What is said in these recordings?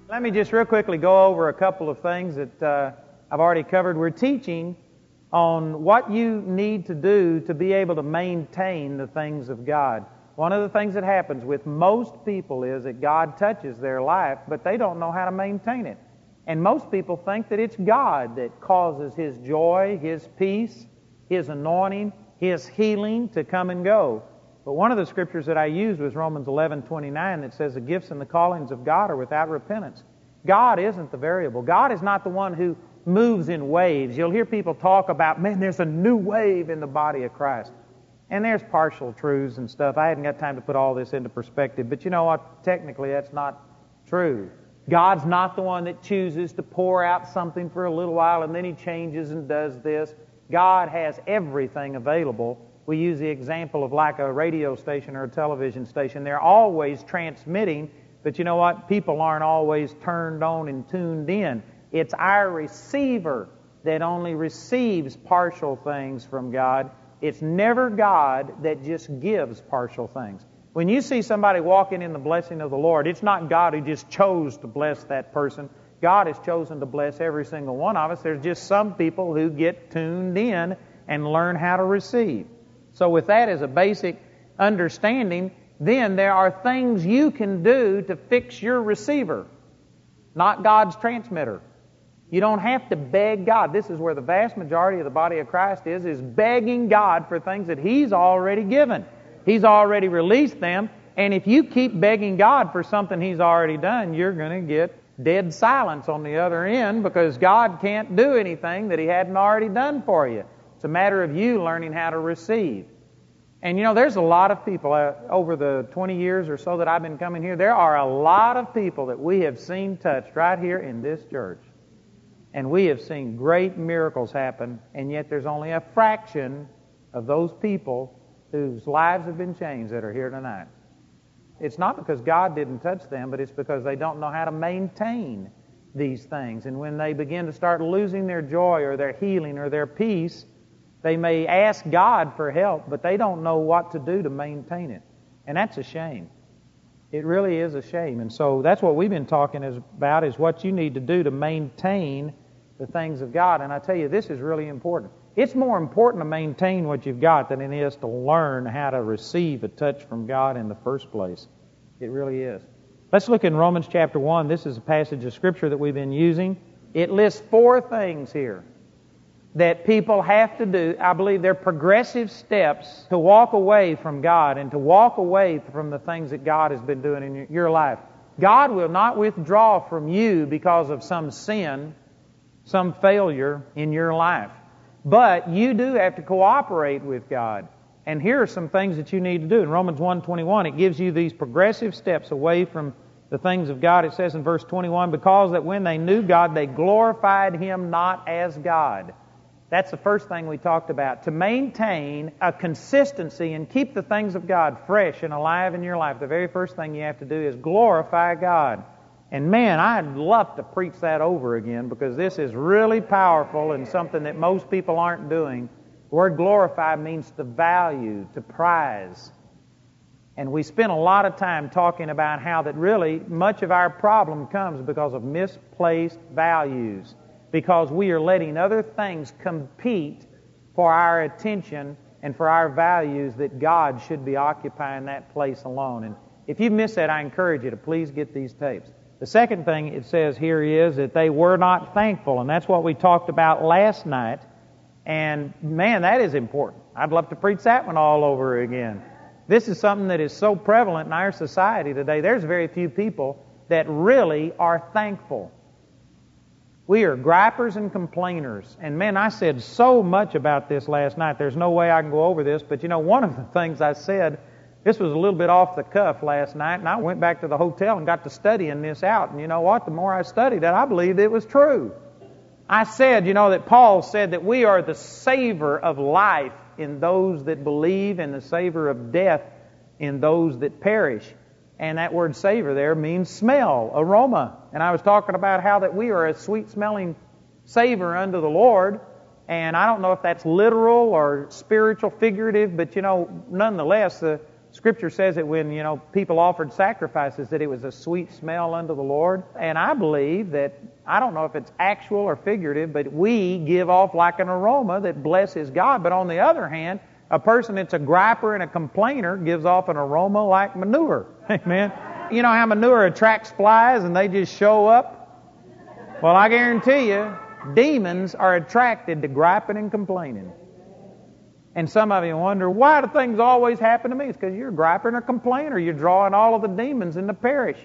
Let me just real quickly go over a couple of things that I've already covered. We're teaching on what you need to do to be able to maintain the things of God. One of the things that happens with most people is that God touches their life, but they don't know how to maintain it. And most people think that it's God that causes His joy, His peace, His anointing, His healing to come and go. But one of the scriptures that I used was Romans 11:29 that says the gifts and the callings of God are without repentance. God isn't the variable. God is not the one who moves in waves. You'll hear people talk about, man, there's a new wave in the body of Christ. And there's partial truths and stuff. I hadn't got time to put all this into perspective. But you know what? Technically, that's not true. God's not the one that chooses to pour out something for a little while and then He changes and does this. God has everything available. We use the example of like a radio station or a television station. They're always transmitting, but you know what? People aren't always turned on and tuned in. It's our receiver that only receives partial things from God. It's never God that just gives partial things. When you see somebody walking in the blessing of the Lord, it's not God who just chose to bless that person. God has chosen to bless every single one of us. There's just some people who get tuned in and learn how to receive. So with that as a basic understanding, then there are things you can do to fix your receiver, not God's transmitter. You don't have to beg God. This is where the vast majority of the body of Christ is begging God for things that He's already given. He's already released them, and if you keep begging God for something He's already done, you're going to get dead silence on the other end because God can't do anything that He hadn't already done for you. It's a matter of you learning how to receive. And you know, there's a lot of people, over the 20 years or so that I've been coming here, there are a lot of people that we have seen touched right here in this church. And we have seen great miracles happen, and yet there's only a fraction of those people whose lives have been changed that are here tonight. It's not because God didn't touch them, but it's because they don't know how to maintain these things. And when they begin to start losing their joy or their healing or their peace, they may ask God for help, but they don't know what to do to maintain it. And that's a shame. It really is a shame. And so that's what we've been talking about is what you need to do to maintain the things of God. And I tell you, this is really important. It's more important to maintain what you've got than it is to learn how to receive a touch from God in the first place. It really is. Let's look in Romans chapter 1. This is a passage of Scripture that we've been using. It lists 4 things here that people have to do. I believe they're progressive steps to walk away from God and to walk away from the things that God has been doing in your life. God will not withdraw from you because of some sin, some failure in your life. But you do have to cooperate with God. And here are some things that you need to do. In Romans 1:21, it gives you these progressive steps away from the things of God. It says in verse 21, because that when they knew God, they glorified Him not as God. That's the first thing we talked about. To maintain a consistency and keep the things of God fresh and alive in your life, the very first thing you have to do is glorify God. And man, I'd love to preach that over again because this is really powerful and something that most people aren't doing. The word glorify means to value, to prize. And we spent a lot of time talking about how that really much of our problem comes because of misplaced values. Because we are letting other things compete for our attention and for our values that God should be occupying that place alone. And if you miss that, I encourage you to please get these tapes. The second thing it says here is that they were not thankful, and that's what we talked about last night. And man, that is important. I'd love to preach that one all over again. This is something that is so prevalent in our society today. There's very few people that really are thankful. We are gripers and complainers. And man, I said so much about this last night. There's no way I can go over this. But you know, one of the things I said, this was a little bit off the cuff last night, and I went back to the hotel and got to studying this out. And you know what? The more I studied it, I believed it was true. I said, you know, that Paul said that we are the savor of life in those that believe and the savor of death in those that perish. And that word savor there means smell, aroma. And I was talking about how that we are a sweet-smelling savor unto the Lord. And I don't know if that's literal or spiritual, figurative, but you know, nonetheless, the Scripture says that when, people offered sacrifices, that it was a sweet smell unto the Lord. And I believe that, I don't know if it's actual or figurative, but we give off like an aroma that blesses God. But on the other hand, a person that's a griper and a complainer gives off an aroma like manure. Amen. You know how manure attracts flies and they just show up? Well, I guarantee you, demons are attracted to griping and complaining. And some of you wonder, why do things always happen to me? It's because you're a griper and a complainer. You're drawing all of the demons in the parish.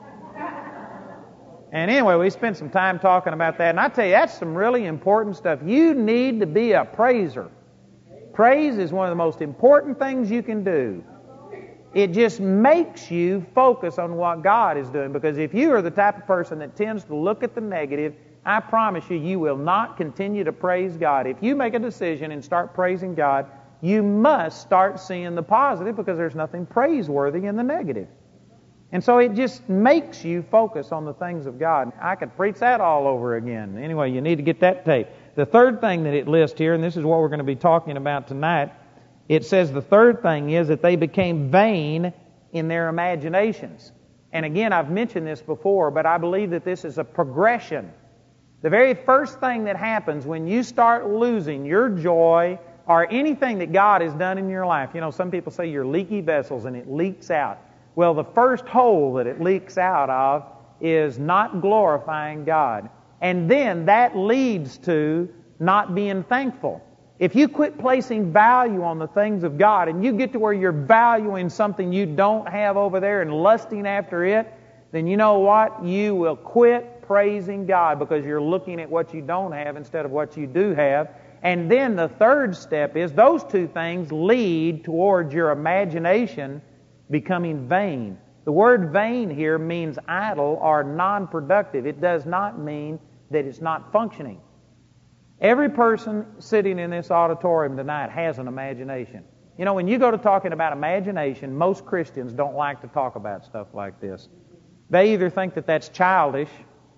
And anyway, we spent some time talking about that. And I tell you, that's some really important stuff. You need to be a praiser. Praise is one of the most important things you can do. It just makes you focus on what God is doing. Because if you are the type of person that tends to look at the negative, I promise you, you will not continue to praise God. If you make a decision and start praising God, you must start seeing the positive, because there's nothing praiseworthy in the negative. And so it just makes you focus on the things of God. I could preach that all over again. Anyway, you need to get that tape. The third thing that it lists here, and this is what we're going to be talking about tonight, it says the third thing is that they became vain in their imaginations. And again, I've mentioned this before, but I believe that this is a progression. The very first thing that happens when you start losing your joy or anything that God has done in your life, some people say you're leaky vessels and it leaks out. Well, the first hole that it leaks out of is not glorifying God. And then that leads to not being thankful. If you quit placing value on the things of God and you get to where you're valuing something you don't have over there and lusting after it, then you know what? You will quit praising God, because you're looking at what you don't have instead of what you do have. And then the third step is those two things lead towards your imagination becoming vain. The word vain here means idle or non-productive. It does not mean that it's not functioning. Every person sitting in this auditorium tonight has an imagination. When you go to talking about imagination, most Christians don't like to talk about stuff like this. They either think that that's childish,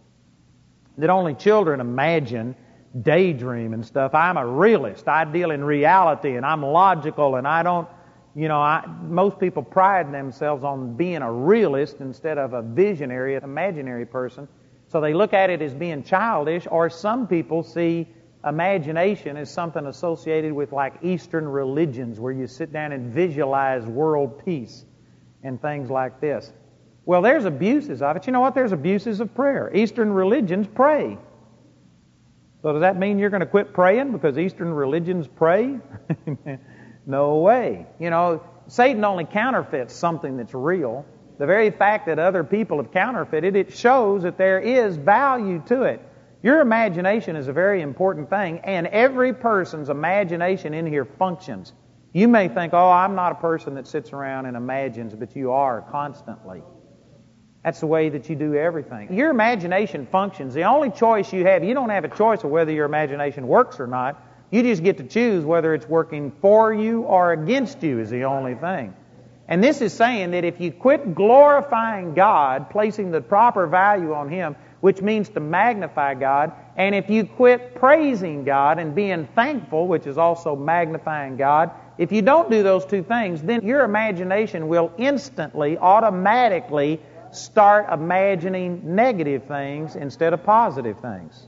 that only children imagine, daydream and stuff. I'm a realist. I deal in reality, and I'm logical, and I don't, most people pride themselves on being a realist instead of a visionary, an imaginary person. So they look at it as being childish, or some people see imagination as something associated with like Eastern religions, where you sit down and visualize world peace and things like this. Well, there's abuses of it. You know what? There's abuses of prayer. Eastern religions pray. So does that mean you're going to quit praying because Eastern religions pray? No way. Satan only counterfeits something that's real. The very fact that other people have counterfeited, it shows that there is value to it. Your imagination is a very important thing, and every person's imagination in here functions. You may think, I'm not a person that sits around and imagines, but you are constantly. That's the way that you do everything. Your imagination functions. The only choice you don't have a choice of whether your imagination works or not. You just get to choose whether it's working for you or against you is the only thing. And this is saying that if you quit glorifying God, placing the proper value on Him, which means to magnify God, and if you quit praising God and being thankful, which is also magnifying God, if you don't do those two things, then your imagination will instantly, automatically start imagining negative things instead of positive things.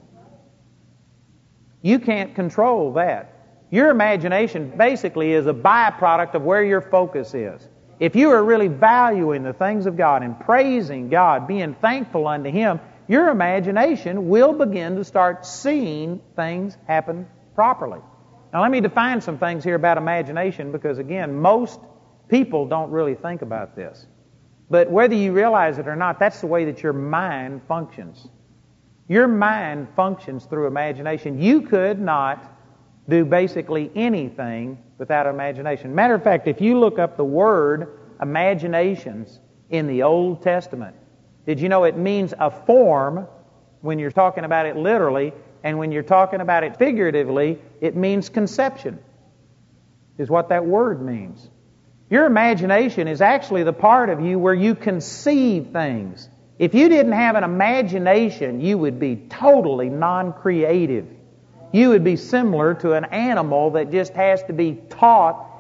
You can't control that. Your imagination basically is a byproduct of where your focus is. If you are really valuing the things of God and praising God, being thankful unto Him, your imagination will begin to start seeing things happen properly. Now let me define some things here about imagination, because again, most people don't really think about this. But whether you realize it or not, that's the way that your mind functions. Your mind functions through imagination. You could not do basically anything without imagination. Matter of fact, if you look up the word imaginations in the Old Testament, did you know it means a form when you're talking about it literally, and when you're talking about it figuratively, it means conception, is what that word means. Your imagination is actually the part of you where you conceive things. If you didn't have an imagination, you would be totally non-creative. You would be similar to an animal that just has to be taught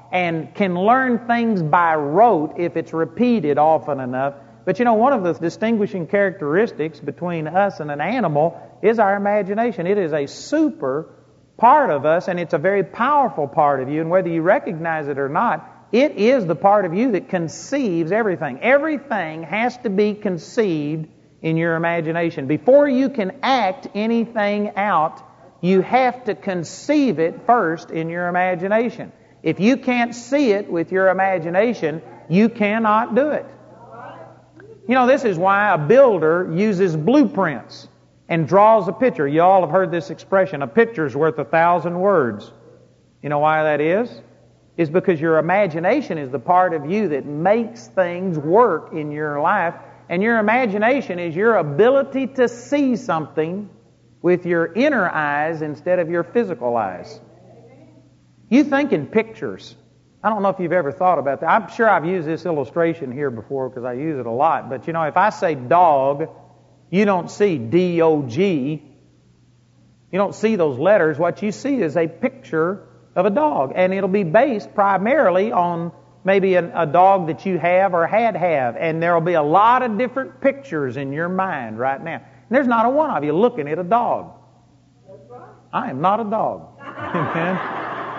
and can learn things by rote if it's repeated often enough. But you know, one of the distinguishing characteristics between us and an animal is our imagination. It is a super part of us, and it's a very powerful part of you, and whether you recognize it or not, it is the part of you that conceives everything. Everything has to be conceived in your imagination. Before you can act anything out, you have to conceive it first in your imagination. If you can't see it with your imagination, you cannot do it. You know, this is why a builder uses blueprints and draws a picture. You all have heard this expression, a picture's worth 1,000 words. You know why that is? It's because your imagination is the part of you that makes things work in your life. And your imagination is your ability to see something with your inner eyes instead of your physical eyes. You think in pictures. I don't know if you've ever thought about that. I'm sure I've used this illustration here before because I use it a lot. But you know, if I say dog, you don't see D-O-G. You don't see those letters. What you see is a picture of a dog. And it'll be based primarily on maybe a dog that you have or had. And there'll be a lot of different pictures in your mind right now. And there's not a one of you looking at a dog. I am not a dog. Amen.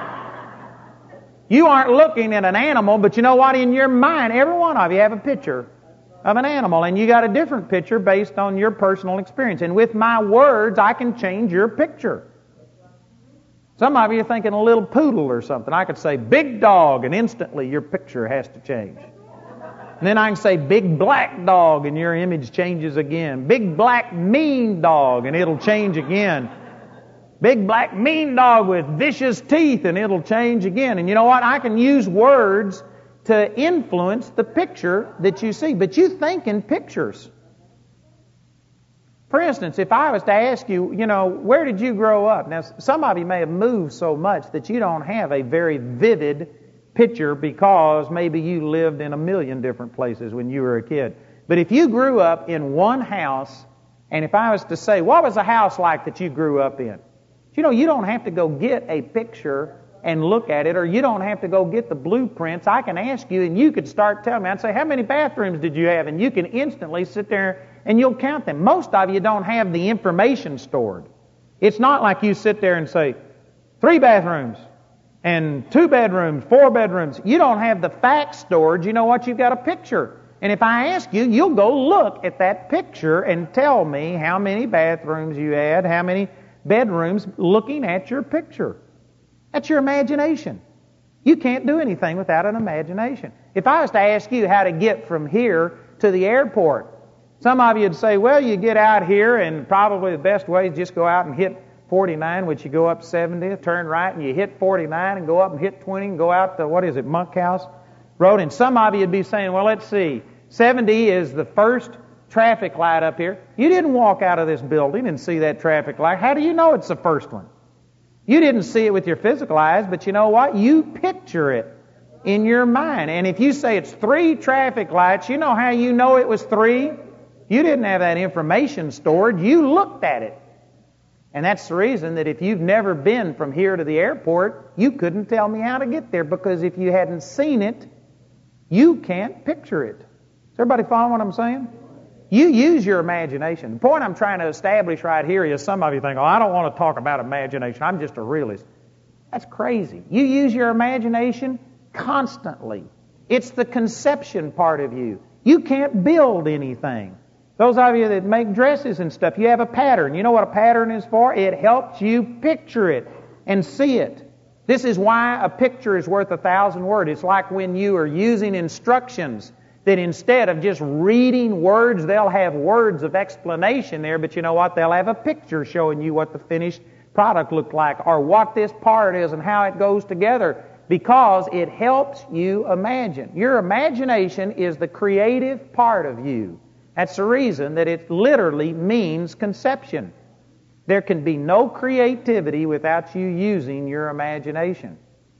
You aren't looking at an animal, but you know what? In your mind, every one of you have a picture of an animal, and you got a different picture based on your personal experience. And with my words, I can change your picture. Some of you are thinking a little poodle or something. I could say big dog, and instantly your picture has to change. And then I can say big black dog, and your image changes again. Big black mean dog, and it'll change again. Big black mean dog with vicious teeth, and it'll change again. And you know what? I can use words to influence the picture that you see. But you think in pictures. For instance, if I was to ask you, you know, where did you grow up? Now, some of you may have moved so much that you don't have a very vivid picture because maybe you lived in a million different places when you were a kid. But if you grew up in one house, and if I was to say, what was the house like that you grew up in? You know, you don't have to go get a picture and look at it, or you don't have to go get the blueprints. I can ask you, and you could start telling me. I'd say, how many bathrooms did you have? And you can instantly sit there and you'll count them. Most of you don't have the information stored. It's not like you sit there and say, 3 bathrooms and 2 bedrooms, 4 bedrooms. You don't have the facts stored. You know what? You've got a picture. And if I ask you, you'll go look at that picture and tell me how many bathrooms you had, how many bedrooms, looking at your picture. That's your imagination. You can't do anything without an imagination. If I was to ask you how to get from here to the airport, some of you would say, well, you get out here and probably the best way is just go out and hit 49, which you go up 70, turn right, and you hit 49 and go up and hit 20 and go out to, Monkhouse Road. And some of you would be saying, well, let's see, 70 is the first traffic light up here. You didn't walk out of this building and see that traffic light. How do you know it's the first one? You didn't see it with your physical eyes, but you know what? You picture it in your mind. And if you say it's 3 traffic lights, you know how you know it was 3? You didn't have that information stored. You looked at it. And that's the reason that if you've never been from here to the airport, you couldn't tell me how to get there, because if you hadn't seen it, you can't picture it. Is everybody following what I'm saying? You use your imagination. The point I'm trying to establish right here is some of you think, oh, I don't want to talk about imagination. I'm just a realist. That's crazy. You use your imagination constantly. It's the conception part of you. You can't build anything. Those of you that make dresses and stuff, you have a pattern. You know what a pattern is for? It helps you picture it and see it. This is why a picture is worth 1,000 words. It's like when you are using instructions, that instead of just reading words, they'll have words of explanation there, but you know what? They'll have a picture showing you what the finished product looked like, or what this part is and how it goes together, because it helps you imagine. Your imagination is the creative part of you. That's the reason that it literally means conception. There can be no creativity without you using your imagination.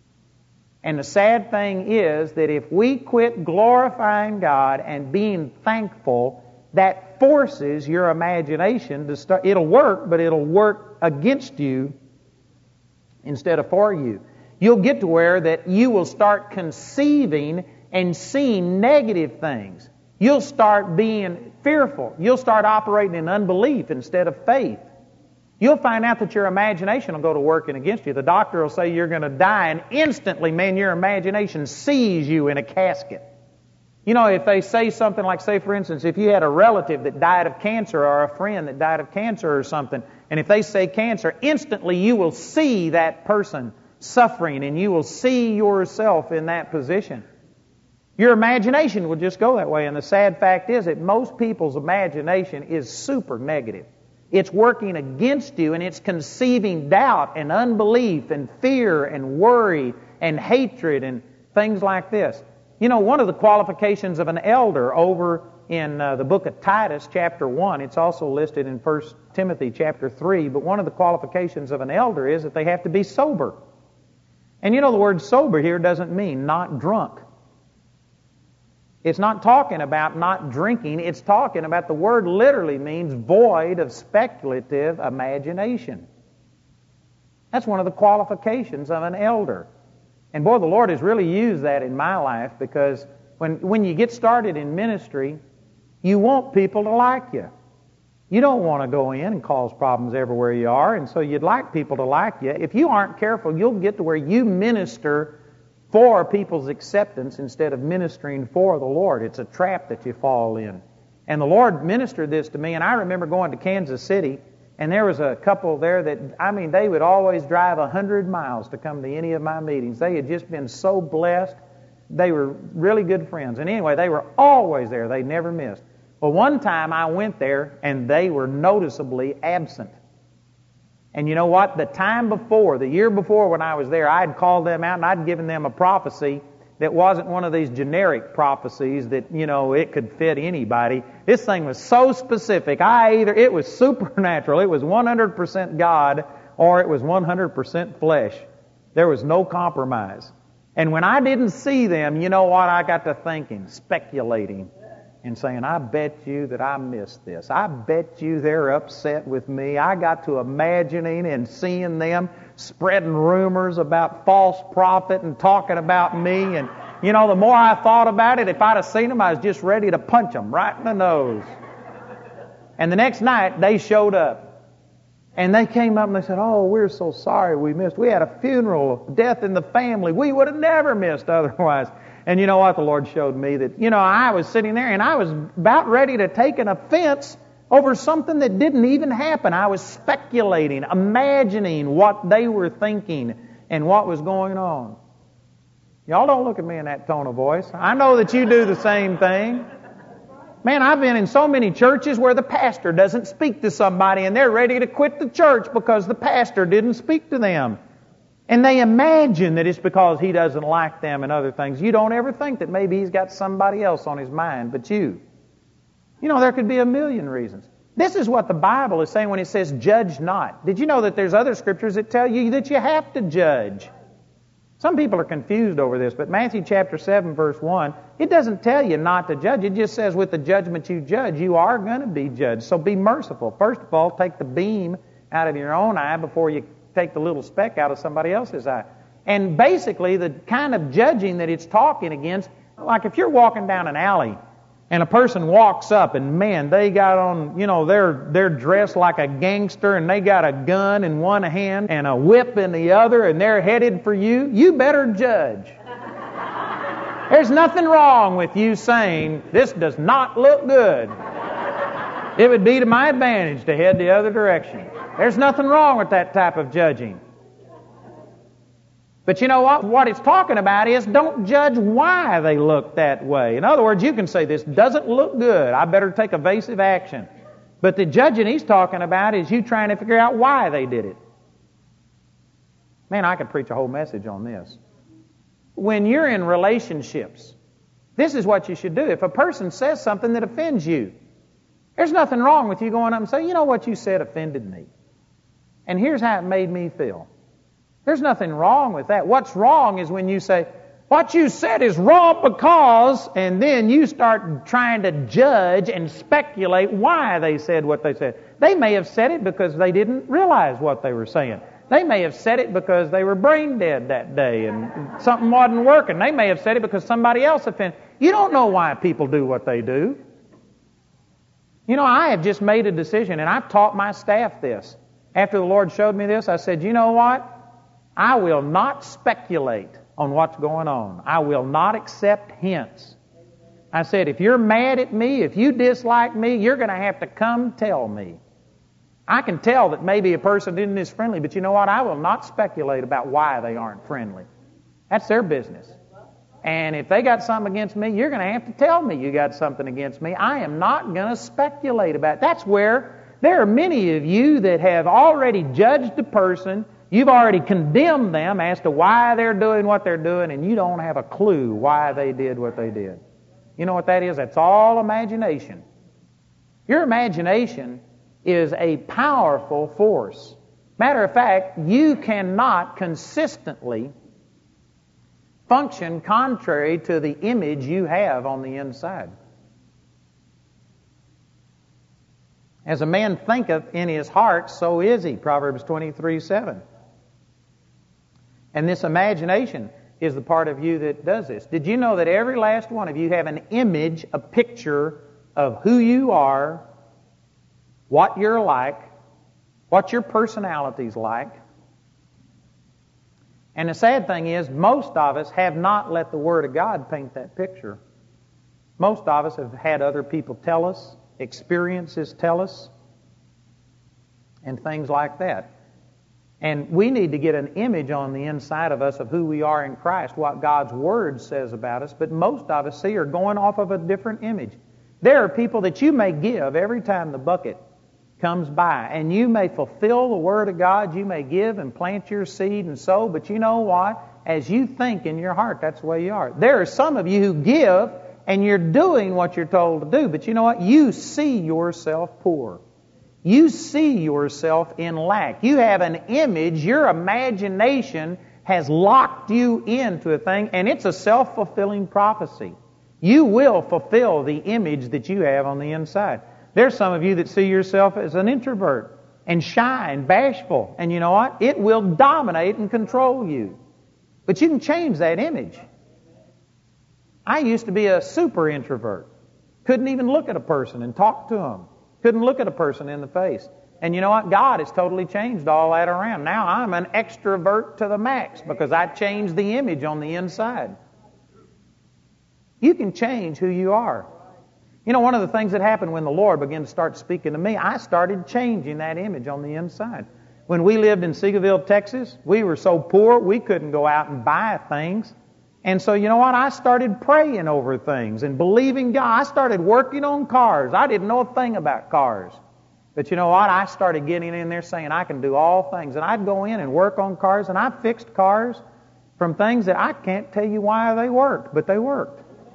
And the sad thing is that if we quit glorifying God and being thankful, that forces your imagination to start. It'll work, but it'll work against you instead of for you. You'll get to where that you will start conceiving and seeing negative things. You'll start being fearful. You'll start operating in unbelief instead of faith. You'll find out that your imagination will go to working against you. The doctor will say you're going to die, and instantly, man, your imagination sees you in a casket. You know, if they say something like, say, for instance, if you had a relative that died of cancer or a friend that died of cancer or something, and if they say cancer, instantly you will see that person suffering, and you will see yourself in that position. Your imagination will just go that way, and the sad fact is that most people's imagination is super negative. It's working against you, and it's conceiving doubt and unbelief and fear and worry and hatred and things like this. You know, one of the qualifications of an elder over in the book of Titus, chapter 1, it's also listed in 1 Timothy, chapter 3, but one of the qualifications of an elder is that they have to be sober. And you know, the word sober here doesn't mean not drunk. It's not talking about not drinking. It's talking about, the word literally means void of speculative imagination. That's one of the qualifications of an elder. And boy, the Lord has really used that in my life, because when you get started in ministry, you want people to like you. You don't want to go in and cause problems everywhere you are, and so you'd like people to like you. If you aren't careful, you'll get to where you minister for people's acceptance instead of ministering for the Lord. It's a trap that you fall in. And the Lord ministered this to me, and I remember going to Kansas City, and there was a couple there that, I mean, they would always drive 100 miles to come to any of my meetings. They had just been so blessed. They were really good friends. And anyway, they were always there. They never missed. Well, one time I went there, and they were noticeably absent. And you know what? The year before when I was there, I'd called them out and I'd given them a prophecy that wasn't one of these generic prophecies that, you know, it could fit anybody. This thing was so specific. It was supernatural. It was 100% God, or it was 100% flesh. There was no compromise. And when I didn't see them, you know what? I got to thinking, speculating, and saying, I bet you that I missed this. I bet you they're upset with me. I got to imagining and seeing them spreading rumors about false prophet and talking about me. And, you know, the more I thought about it, if I'd have seen them, I was just ready to punch them right in the nose. And the next night, they showed up. And they came up and they said, oh, we're so sorry we missed. We had a funeral, death in the family. We would have never missed otherwise. And you know what? The Lord showed me that, you know, I was sitting there and I was about ready to take an offense over something that didn't even happen. I was speculating, imagining what they were thinking and what was going on. Y'all don't look at me in that tone of voice. I know that you do the same thing. Man, I've been in so many churches where the pastor doesn't speak to somebody and they're ready to quit the church because the pastor didn't speak to them. And they imagine that it's because he doesn't like them and other things. You don't ever think that maybe he's got somebody else on his mind but you. You know, there could be a million reasons. This is what the Bible is saying when it says, judge not. Did you know that there's other scriptures that tell you that you have to judge? Some people are confused over this, but Matthew chapter 7, verse 1, it doesn't tell you not to judge. It just says with the judgment you judge, you are going to be judged. So be merciful. First of all, take the beam out of your own eye before you take the little speck out of somebody else's eye. And basically, the kind of judging that it's talking against, like if you're walking down an alley and a person walks up and, man, they got on, you know, they're dressed like a gangster and they got a gun in one hand and a whip in the other and they're headed for you, you better judge. There's nothing wrong with you saying, this does not look good. It would be to my advantage to head the other direction. There's nothing wrong with that type of judging. But you know what? What it's talking about is don't judge why they look that way. In other words, you can say, this doesn't look good. I better take evasive action. But the judging he's talking about is you trying to figure out why they did it. Man, I could preach a whole message on this. When you're in relationships, this is what you should do. If a person says something that offends you, there's nothing wrong with you going up and saying, you know what you said offended me. And here's how it made me feel. There's nothing wrong with that. What's wrong is when you say, what you said is wrong because, and then you start trying to judge and speculate why they said what they said. They may have said it because they didn't realize what they were saying. They may have said it because they were brain dead that day and something wasn't working. They may have said it because somebody else offended. You don't know why people do what they do. You know, I have just made a decision, and I've taught my staff this. After the Lord showed me this, I said, you know what? I will not speculate on what's going on. I will not accept hints. I said, if you're mad at me, if you dislike me, you're going to have to come tell me. I can tell that maybe a person isn't friendly, but you know what? I will not speculate about why they aren't friendly. That's their business. And if they got something against me, you're going to have to tell me you got something against me. I am not going to speculate about it. That's where there are many of you that have already judged a person. You've already condemned them as to why they're doing what they're doing, and you don't have a clue why they did what they did. You know what that is? That's all imagination. Your imagination is a powerful force. Matter of fact, you cannot consistently function contrary to the image you have on the inside. As a man thinketh in his heart, so is he. Proverbs 23:7. And this imagination is the part of you that does this. Did you know that every last one of you have an image, a picture of who you are, what you're like, what your personality's like? And the sad thing is, most of us have not let the Word of God paint that picture. Most of us have had other people tell us, experiences tell us, and things like that. And we need to get an image on the inside of us of who we are in Christ, what God's Word says about us, but most of us, are going off of a different image. There are people that you may give every time the bucket comes by, and you may fulfill the Word of God, you may give and plant your seed and sow, but you know what? As you think in your heart, that's the way you are. There are some of you who give, and you're doing what you're told to do, but you know what? You see yourself poor. You see yourself in lack. You have an image, your imagination has locked you into a thing, and it's a self-fulfilling prophecy. You will fulfill the image that you have on the inside. There's some of you that see yourself as an introvert and shy and bashful. And you know what? It will dominate and control you. But you can change that image. I used to be a super introvert. Couldn't even look at a person and talk to them. Couldn't look at a person in the face. And you know what? God has totally changed all that around. Now I'm an extrovert to the max because I changed the image on the inside. You can change who you are. You know, one of the things that happened when the Lord began to start speaking to me, I started changing that image on the inside. When we lived in Seagoville, Texas, we were so poor we couldn't go out and buy things. And so, you know what? I started praying over things and believing God. I started working on cars. I didn't know a thing about cars. But you know what? I started getting in there saying I can do all things. And I'd go in and work on cars, and I fixed cars from things that I can't tell you why they worked, but they worked.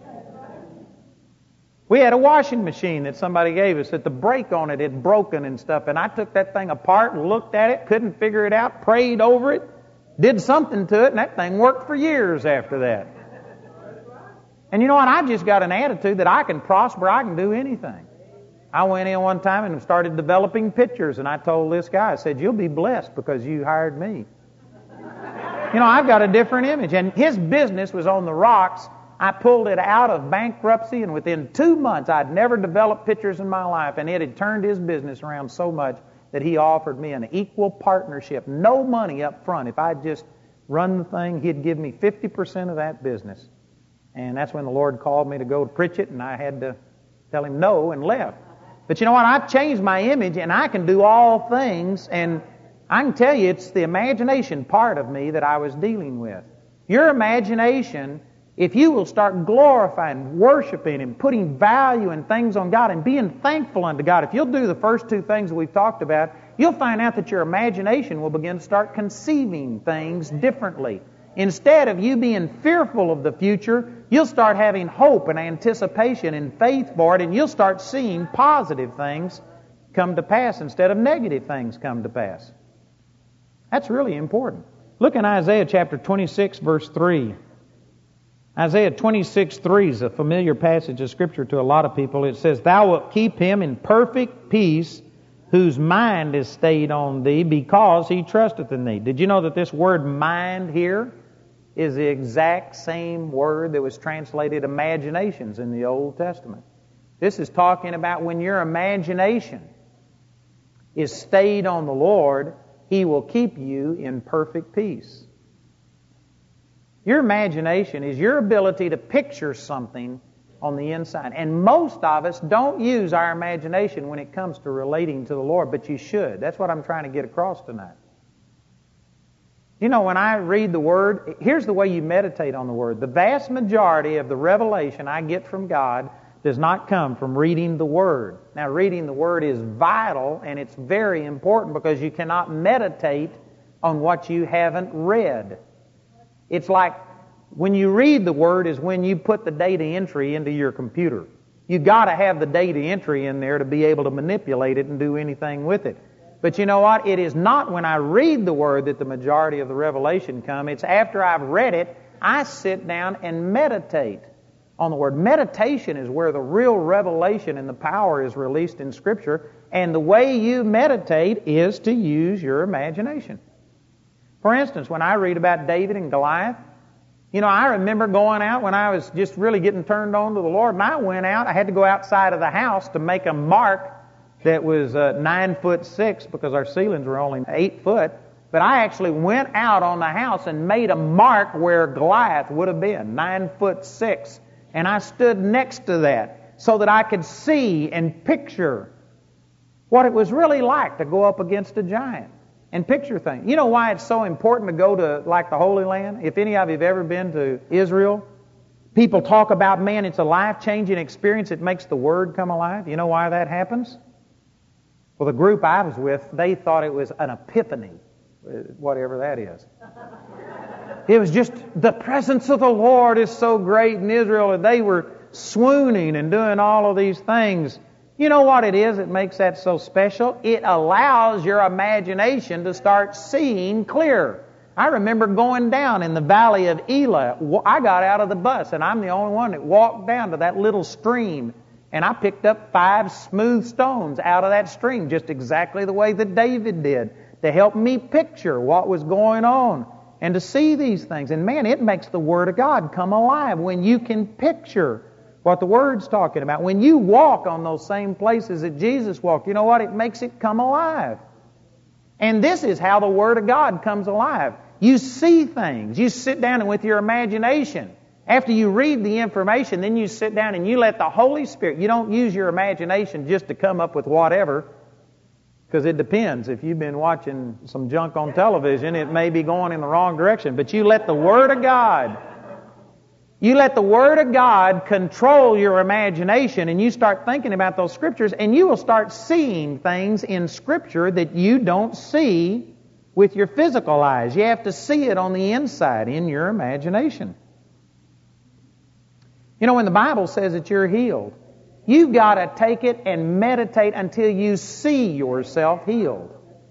We had a washing machine that somebody gave us that the brake on it had broken and stuff, and I took that thing apart and looked at it, couldn't figure it out, prayed over it, did something to it, and that thing worked for years after that. And you know what? I just got an attitude that I can prosper, I can do anything. I went in one time and started developing pictures, and I told this guy, I said, you'll be blessed because you hired me. You know, I've got a different image, and his business was on the rocks. I pulled it out of bankruptcy, and within 2 months, I'd never developed pictures in my life, and it had turned his business around so much that he offered me an equal partnership, no money up front. If I'd just run the thing, he'd give me 50% of that business. And that's when the Lord called me to go to preach it, and I had to tell him no and left. But you know what? I've changed my image, and I can do all things, and I can tell you it's the imagination part of me that I was dealing with. Your imagination, if you will start glorifying, worshiping, and putting value in things on God and being thankful unto God, if you'll do the first two things that we've talked about, you'll find out that your imagination will begin to start conceiving things differently. Instead of you being fearful of the future, you'll start having hope and anticipation and faith for it, and you'll start seeing positive things come to pass instead of negative things come to pass. That's really important. Look in Isaiah chapter 26, verse 3. Isaiah 26:3 is a familiar passage of Scripture to a lot of people. It says, Thou wilt keep him in perfect peace, whose mind is stayed on thee, because he trusteth in thee. Did you know that this word mind here is the exact same word that was translated imaginations in the Old Testament? This is talking about when your imagination is stayed on the Lord, He will keep you in perfect peace. Your imagination is your ability to picture something on the inside. And most of us don't use our imagination when it comes to relating to the Lord, but you should. That's what I'm trying to get across tonight. You know, when I read the Word, here's the way you meditate on the Word. The vast majority of the revelation I get from God does not come from reading the Word. Now, reading the Word is vital, and it's very important because you cannot meditate on what you haven't read. It's like when you read the Word is when you put the data entry into your computer. You got to have the data entry in there to be able to manipulate it and do anything with it. But you know what? It is not when I read the Word that the majority of the revelation come. It's after I've read it, I sit down and meditate on the Word. Meditation is where the real revelation and the power is released in Scripture. And the way you meditate is to use your imagination. For instance, when I read about David and Goliath, you know, I remember going out when I was just really getting turned on to the Lord, and I went out. I had to go outside of the house to make a mark that was 9'6" because our ceilings were only 8 foot. But I actually went out on the house and made a mark where Goliath would have been, 9'6". And I stood next to that so that I could see and picture what it was really like to go up against a giant. And picture things. You know why it's so important to go to, like, the Holy Land? If any of you have ever been to Israel, people talk about, man, it's a life-changing experience. It makes the Word come alive. You know why that happens? Well, the group I was with, they thought it was an epiphany, whatever that is. It was just, the presence of the Lord is so great in Israel, and they were swooning and doing all of these things. You know what it is that makes that so special? It allows your imagination to start seeing clear. I remember going down in the valley of Elah. I got out of the bus, and I'm the only one that walked down to that little stream, and I picked up 5 smooth stones out of that stream, just exactly the way that David did, to help me picture what was going on and to see these things. And man, it makes the Word of God come alive when you can picture what the Word's talking about. When you walk on those same places that Jesus walked, you know what? It makes it come alive. And this is how the Word of God comes alive. You see things. You sit down and with your imagination, after you read the information, then you sit down and you let the Holy Spirit, you don't use your imagination just to come up with whatever, because it depends. If you've been watching some junk on television, it may be going in the wrong direction. But you let the Word of God, you let the Word of God control your imagination, and you start thinking about those Scriptures, and you will start seeing things in Scripture that you don't see with your physical eyes. You have to see it on the inside, in your imagination. You know, when the Bible says that you're healed, you've got to take it and meditate until you see yourself healed.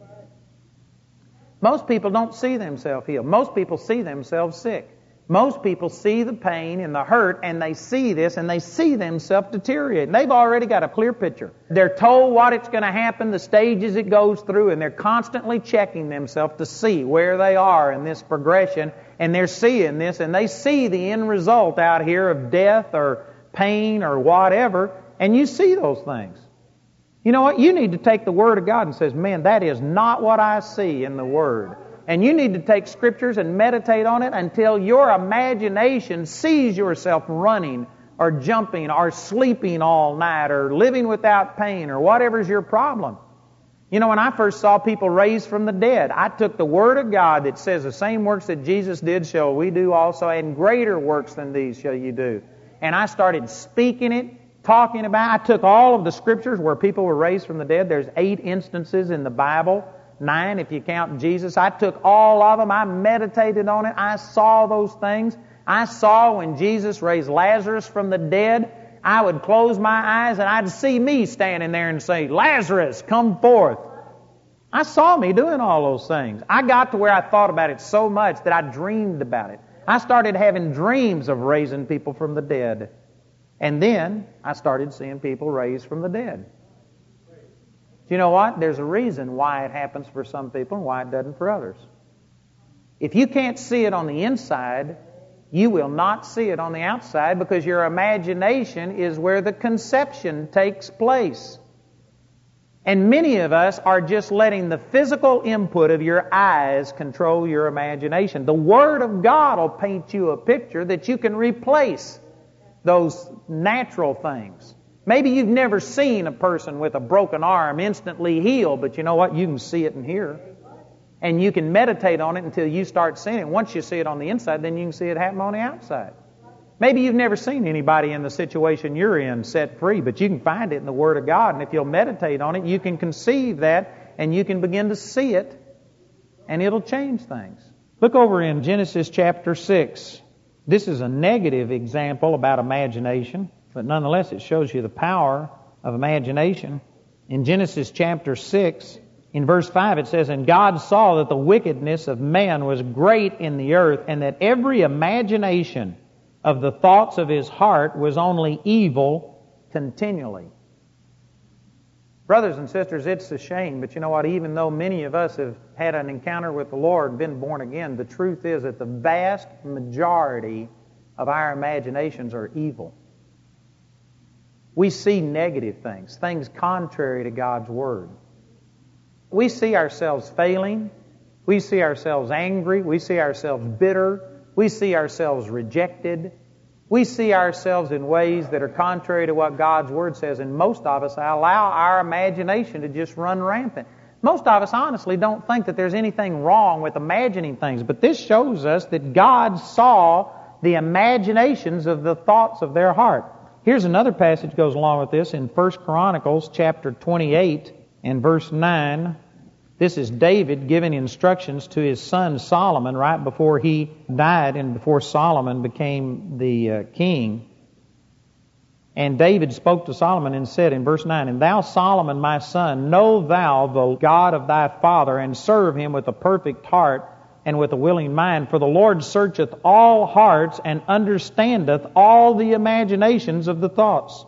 Most people don't see themselves healed. Most people see themselves sick. Most people see the pain and the hurt, and they see this, and they see themselves deteriorate. They've already got a clear picture. They're told what it's going to happen, the stages it goes through, and they're constantly checking themselves to see where they are in this progression, and they're seeing this, and they see the end result out here of death or pain or whatever, and you see those things. You know what? You need to take the Word of God and say, man, that is not what I see in the Word. And you need to take Scriptures and meditate on it until your imagination sees yourself running or jumping or sleeping all night or living without pain or whatever's your problem. You know, when I first saw people raised from the dead, I took the Word of God that says the same works that Jesus did shall we do also, and greater works than these shall you do. And I started speaking it, talking about it. I took all of the Scriptures where people were raised from the dead. There's 8 instances in the Bible. 9 if you count Jesus. I took all of them. I meditated on it. I saw those things. I saw when Jesus raised Lazarus from the dead, I would close my eyes and I'd see me standing there and say, Lazarus, come forth. I saw me doing all those things. I got to where I thought about it so much that I dreamed about it. I started having dreams of raising people from the dead. And then I started seeing people raised from the dead. Do you know what? There's a reason why it happens for some people and why it doesn't for others. If you can't see it on the inside, you will not see it on the outside, because your imagination is where the conception takes place. And many of us are just letting the physical input of your eyes control your imagination. The Word of God will paint you a picture that you can replace those natural things. Maybe you've never seen a person with a broken arm instantly heal, but you know what? You can see it and hear. And you can meditate on it until you start seeing it. Once you see it on the inside, then you can see it happen on the outside. Maybe you've never seen anybody in the situation you're in set free, but you can find it in the Word of God. And if you'll meditate on it, you can conceive that, and you can begin to see it, and it'll change things. Look over in Genesis chapter 6. This is a negative example about imagination, but nonetheless it shows you the power of imagination. In Genesis chapter 6, in verse 5 it says, "And God saw that the wickedness of man was great in the earth, and that every imagination of the thoughts of his heart was only evil continually." Brothers and sisters, it's a shame, but you know what? Even though many of us have had an encounter with the Lord, been born again, the truth is that the vast majority of our imaginations are evil. We see negative things, things contrary to God's Word. We see ourselves failing. We see ourselves angry. We see ourselves bitter. We see ourselves rejected. We see ourselves in ways that are contrary to what God's Word says, and most of us allow our imagination to just run rampant. Most of us honestly don't think that there's anything wrong with imagining things, but this shows us that God saw the imaginations of the thoughts of their heart. Here's another passage that goes along with this in 1 Chronicles chapter 28 and verse 9. This is David giving instructions to his son Solomon right before he died and before Solomon became the king. And David spoke to Solomon and said in verse 9, "And thou, Solomon, my son, know thou the God of thy father, and serve him with a perfect heart and with a willing mind. For the Lord searcheth all hearts and understandeth all the imaginations of the thoughts.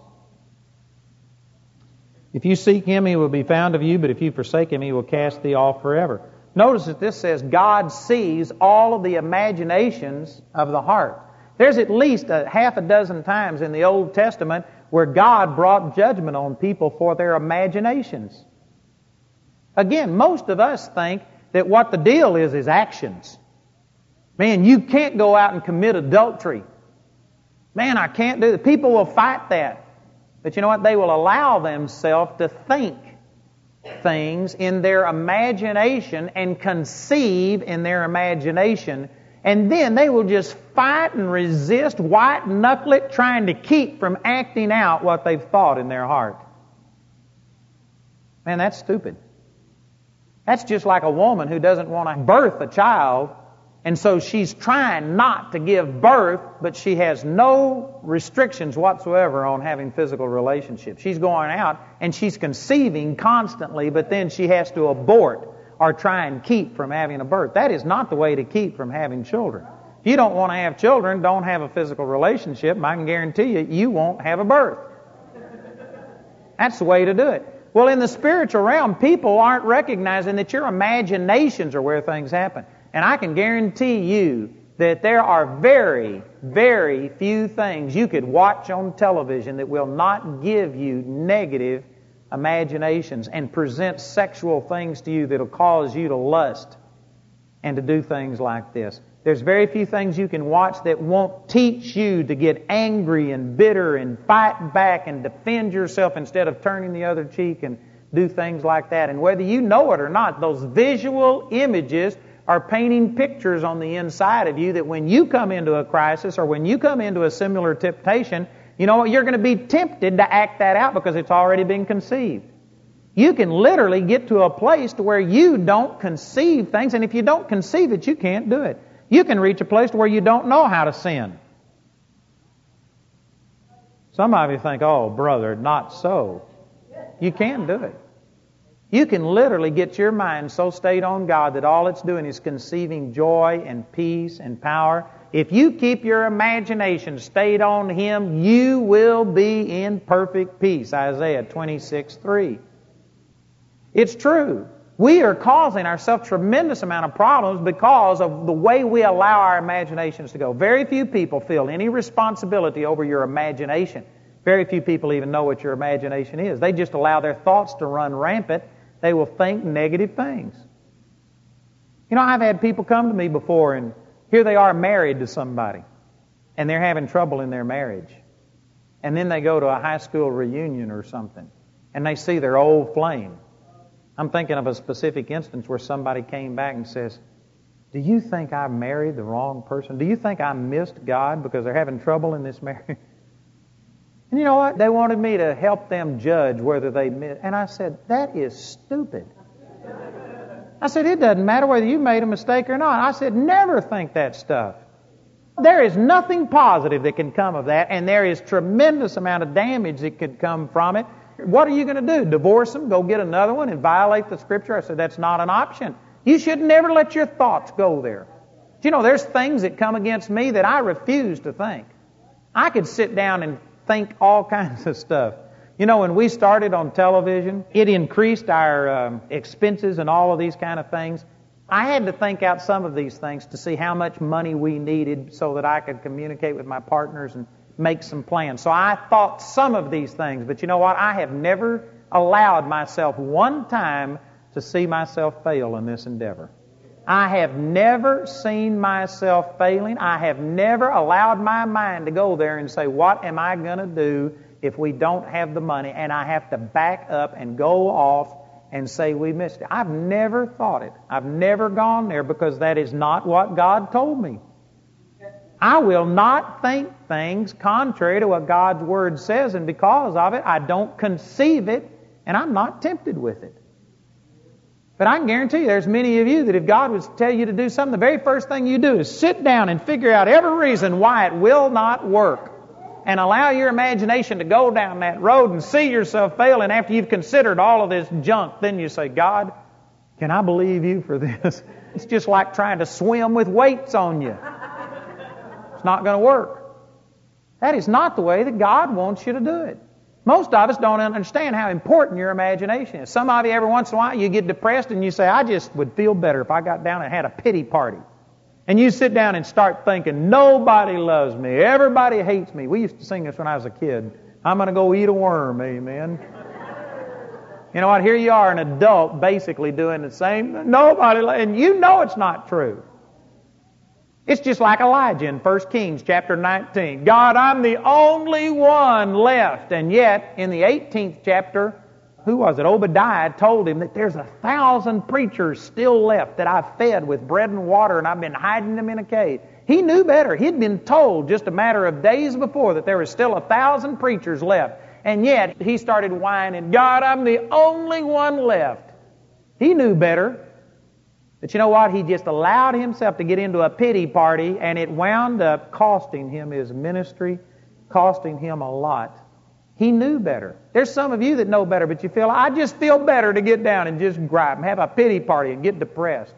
If you seek him, he will be found of you, but if you forsake him, he will cast thee off forever." Notice that this says God sees all of the imaginations of the heart. There's at least a half a dozen times in the Old Testament where God brought judgment on people for their imaginations. Again, most of us think that what the deal is actions. Man, you can't go out and commit adultery. Man, I can't do that. People will fight that. But you know what? They will allow themselves to think things in their imagination and conceive in their imagination, and then they will just fight and resist, white-knuckle it, trying to keep from acting out what they've thought in their heart. Man, that's stupid. That's just like a woman who doesn't want to birth a child, and so she's trying not to give birth, but she has no restrictions whatsoever on having physical relationships. She's going out and she's conceiving constantly, but then she has to abort or try and keep from having a birth. That is not the way to keep from having children. If you don't want to have children, don't have a physical relationship, and I can guarantee you, you won't have a birth. That's the way to do it. Well, in the spiritual realm, people aren't recognizing that your imaginations are where things happen. And I can guarantee you that there are very, very few things you could watch on television that will not give you negative imaginations and present sexual things to you that will cause you to lust and to do things like this. There's very few things you can watch that won't teach you to get angry and bitter and fight back and defend yourself instead of turning the other cheek and do things like that. And whether you know it or not, those visual images are painting pictures on the inside of you that when you come into a crisis or when you come into a similar temptation, you know what, you're going to be tempted to act that out because it's already been conceived. You can literally get to a place to where you don't conceive things, and if you don't conceive it, you can't do it. You can reach a place to where you don't know how to sin. Some of you think, "Oh, brother, not so." You can do it. You can literally get your mind so stayed on God that all it's doing is conceiving joy and peace and power. If you keep your imagination stayed on Him, you will be in perfect peace. Isaiah 26:3. It's true. We are causing ourselves tremendous amount of problems because of the way we allow our imaginations to go. Very few people feel any responsibility over your imagination. Very few people even know what your imagination is. They just allow their thoughts to run rampant. They will think negative things. You know, I've had people come to me before, and here they are married to somebody, and they're having trouble in their marriage. And then they go to a high school reunion or something, and they see their old flame. I'm thinking of a specific instance where somebody came back and says, do you think I married the wrong person? Do you think I missed God because they're having trouble in this marriage? And you know what? They wanted me to help them judge whether they missed. And I said, that is stupid. I said, it doesn't matter whether you made a mistake or not. I said, never think that stuff. There is nothing positive that can come of that, and there is tremendous amount of damage that could come from it. What are you going to do? Divorce them? Go get another one and violate the Scripture? I said, that's not an option. You should never let your thoughts go there. Do you know, there's things that come against me that I refuse to think. I could sit down and think all kinds of stuff. You know, when we started on television, it increased our expenses and all of these kind of things. I had to think out some of these things to see how much money we needed so that I could communicate with my partners and make some plans. So I thought some of these things, but you know what? I have never allowed myself one time to see myself fail in this endeavor. I have never seen myself failing. I have never allowed my mind to go there and say, what am I going to do if we don't have the money? And I have to back up and go off and say we missed it. I've never thought it. I've never gone there because that is not what God told me. I will not think things contrary to what God's Word says, and because of it, I don't conceive it, and I'm not tempted with it. But I can guarantee you there's many of you that if God was to tell you to do something, the very first thing you do is sit down and figure out every reason why it will not work, and allow your imagination to go down that road and see yourself failing. After you've considered all of this junk, then you say, God, can I believe you for this? It's just like trying to swim with weights on you. It's not going to work. That is not the way that God wants you to do it. Most of us don't understand how important your imagination is. Some of you, every once in a while, you get depressed and you say, I just would feel better if I got down and had a pity party. And you sit down and start thinking, nobody loves me. Everybody hates me. We used to sing this when I was a kid. I'm going to go eat a worm, amen. You know what? Here you are, an adult, basically doing the same. Nobody, and you know it's not true. It's just like Elijah in 1 Kings chapter 19. God, I'm the only one left. And yet, in the 18th chapter, who was it? Obadiah told him that there's 1,000 preachers still left that I've fed with bread and water, and I've been hiding them in a cave. He knew better. He'd been told just a matter of days before that there was still 1,000 preachers left. And yet, he started whining, God, I'm the only one left. He knew better. But you know what? He just allowed himself to get into a pity party, and it wound up costing him his ministry, costing him a lot. He knew better. There's some of you that know better, but you feel, I just feel better to get down and just gripe and have a pity party and get depressed.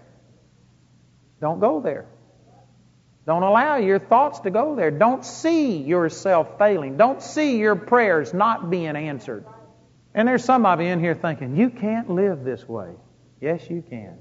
Don't go there. Don't allow your thoughts to go there. Don't see yourself failing. Don't see your prayers not being answered. And there's some of you in here thinking, you can't live this way. Yes, you can.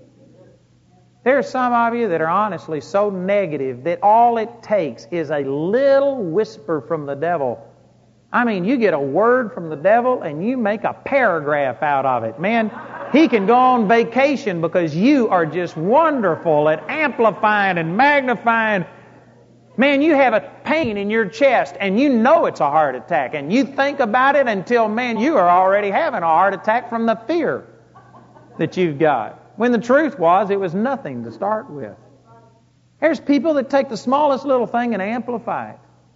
There are some of you that are honestly so negative that all it takes is a little whisper from the devil. I mean, you get a word from the devil and you make a paragraph out of it. Man, he can go on vacation because you are just wonderful at amplifying and magnifying. Man, you have a pain in your chest and you know it's a heart attack, and you think about it until, man, you are already having a heart attack from the fear that you've got. When the truth was, it was nothing to start with. There's people that take the smallest little thing and amplify it.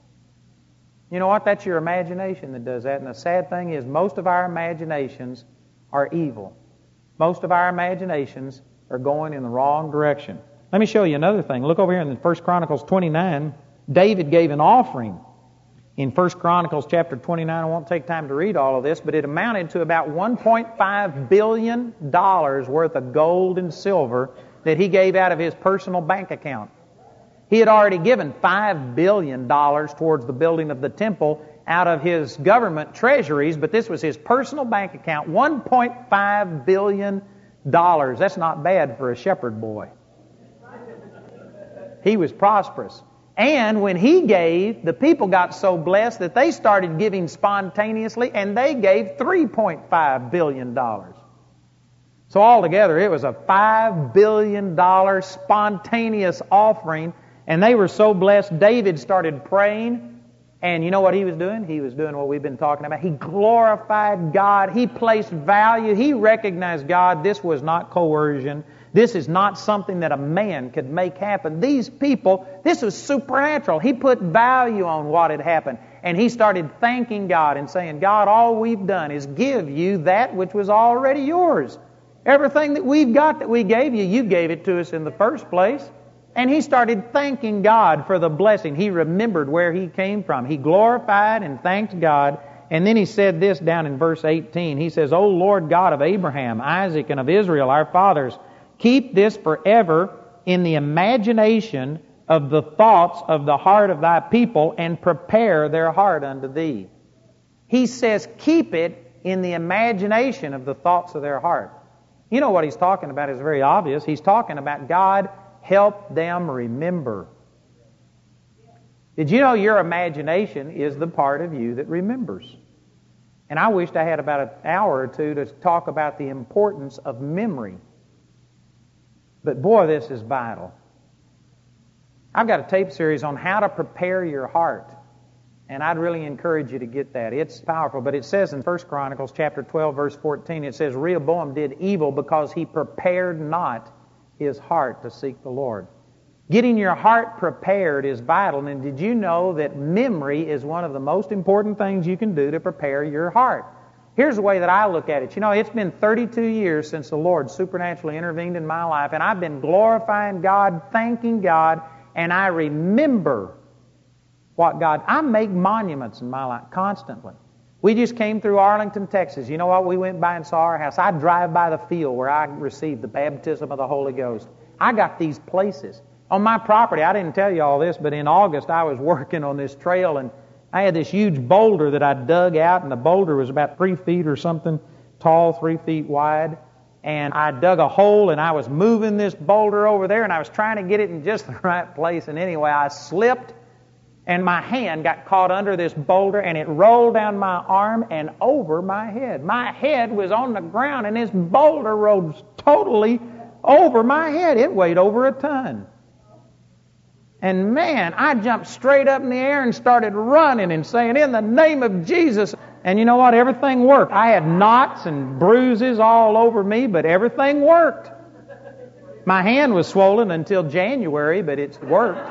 You know what? That's your imagination that does that. And the sad thing is, most of our imaginations are evil. Most of our imaginations are going in the wrong direction. Let me show you another thing. Look over here in 1 Chronicles 29. David gave an offering. In 1 Chronicles chapter 29, I won't take time to read all of this, but it amounted to about $1.5 billion worth of gold and silver that he gave out of his personal bank account. He had already given $5 billion towards the building of the temple, out of his government treasuries, but this was his personal bank account, $1.5 billion. That's not bad for a shepherd boy. He was prosperous. And when he gave, the people got so blessed that they started giving spontaneously, and they gave $3.5 billion. So altogether, it was a $5 billion spontaneous offering, and they were so blessed, David started praying, and you know what he was doing? He was doing what we've been talking about. He glorified God. He placed value. He recognized God. This was not coercion. This is not something that a man could make happen. These people, this was supernatural. He put value on what had happened. And he started thanking God and saying, God, all we've done is give you that which was already yours. Everything that we've got that we gave you, you gave it to us in the first place. And he started thanking God for the blessing. He remembered where he came from. He glorified and thanked God. And then he said this down in verse 18. He says, O Lord God of Abraham, Isaac, and of Israel, our fathers, keep this forever in the imagination of the thoughts of the heart of thy people, and prepare their heart unto thee. He says, keep it in the imagination of the thoughts of their heart. You know what he's talking about is very obvious. He's talking about God help them remember. Did you know your imagination is the part of you that remembers? And I wished I had about an hour or two to talk about the importance of memory. But boy, this is vital. I've got a tape series on how to prepare your heart. And I'd really encourage you to get that. It's powerful. But it says in 1 Chronicles chapter 12, verse 14, it says, Rehoboam did evil because he prepared not his heart to seek the Lord. Getting your heart prepared is vital. And did you know that memory is one of the most important things you can do to prepare your heart? Here's the way that I look at it. You know, it's been 32 years since the Lord supernaturally intervened in my life, and I've been glorifying God, thanking God, and I remember what God... I make monuments in my life constantly. We just came through Arlington, Texas. You know what? We went by and saw our house. I drive by the field where I received the baptism of the Holy Ghost. I got these places. On my property, I didn't tell you all this, but in August I was working on this trail, and I had this huge boulder that I dug out, and the boulder was about 3 feet or something tall, 3 feet wide. And I dug a hole, and I was moving this boulder over there, and I was trying to get it in just the right place. And anyway, I slipped, and my hand got caught under this boulder, and it rolled down my arm and over my head. My head was on the ground, and this boulder rolled totally over my head. It weighed over a ton. And man, I jumped straight up in the air and started running and saying, in the name of Jesus. And you know what? Everything worked. I had knots and bruises all over me, but everything worked. My hand was swollen until January, but it's worked.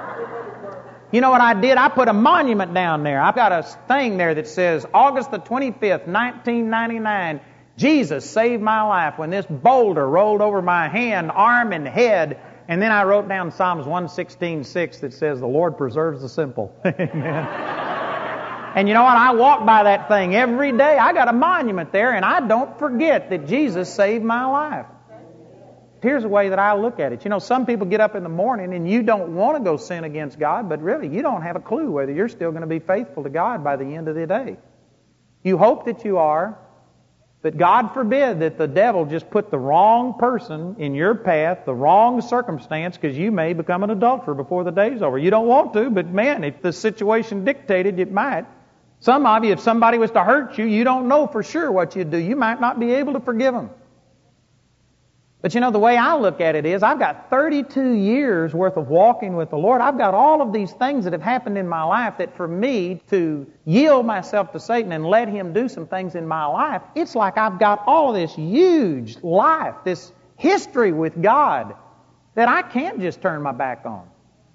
You know what I did? I put a monument down there. I've got a thing there that says, August the 25th, 1999, Jesus saved my life when this boulder rolled over my hand, arm, and head. And then I wrote down Psalms 116:6 that says, the Lord preserves the simple. Amen. And you know what? I walk by that thing every day. I got a monument there, and I don't forget that Jesus saved my life. Here's the way that I look at it. You know, some people get up in the morning and you don't want to go sin against God, but really you don't have a clue whether you're still going to be faithful to God by the end of the day. You hope that you are, but God forbid that the devil just put the wrong person in your path, the wrong circumstance, because you may become an adulterer before the day's over. You don't want to, but man, if the situation dictated, it might. Some of you, if somebody was to hurt you, you don't know for sure what you'd do. You might not be able to forgive them. But you know, the way I look at it is, I've got 32 years worth of walking with the Lord. I've got all of these things that have happened in my life that for me to yield myself to Satan and let him do some things in my life, it's like I've got all of this huge life, this history with God that I can't just turn my back on.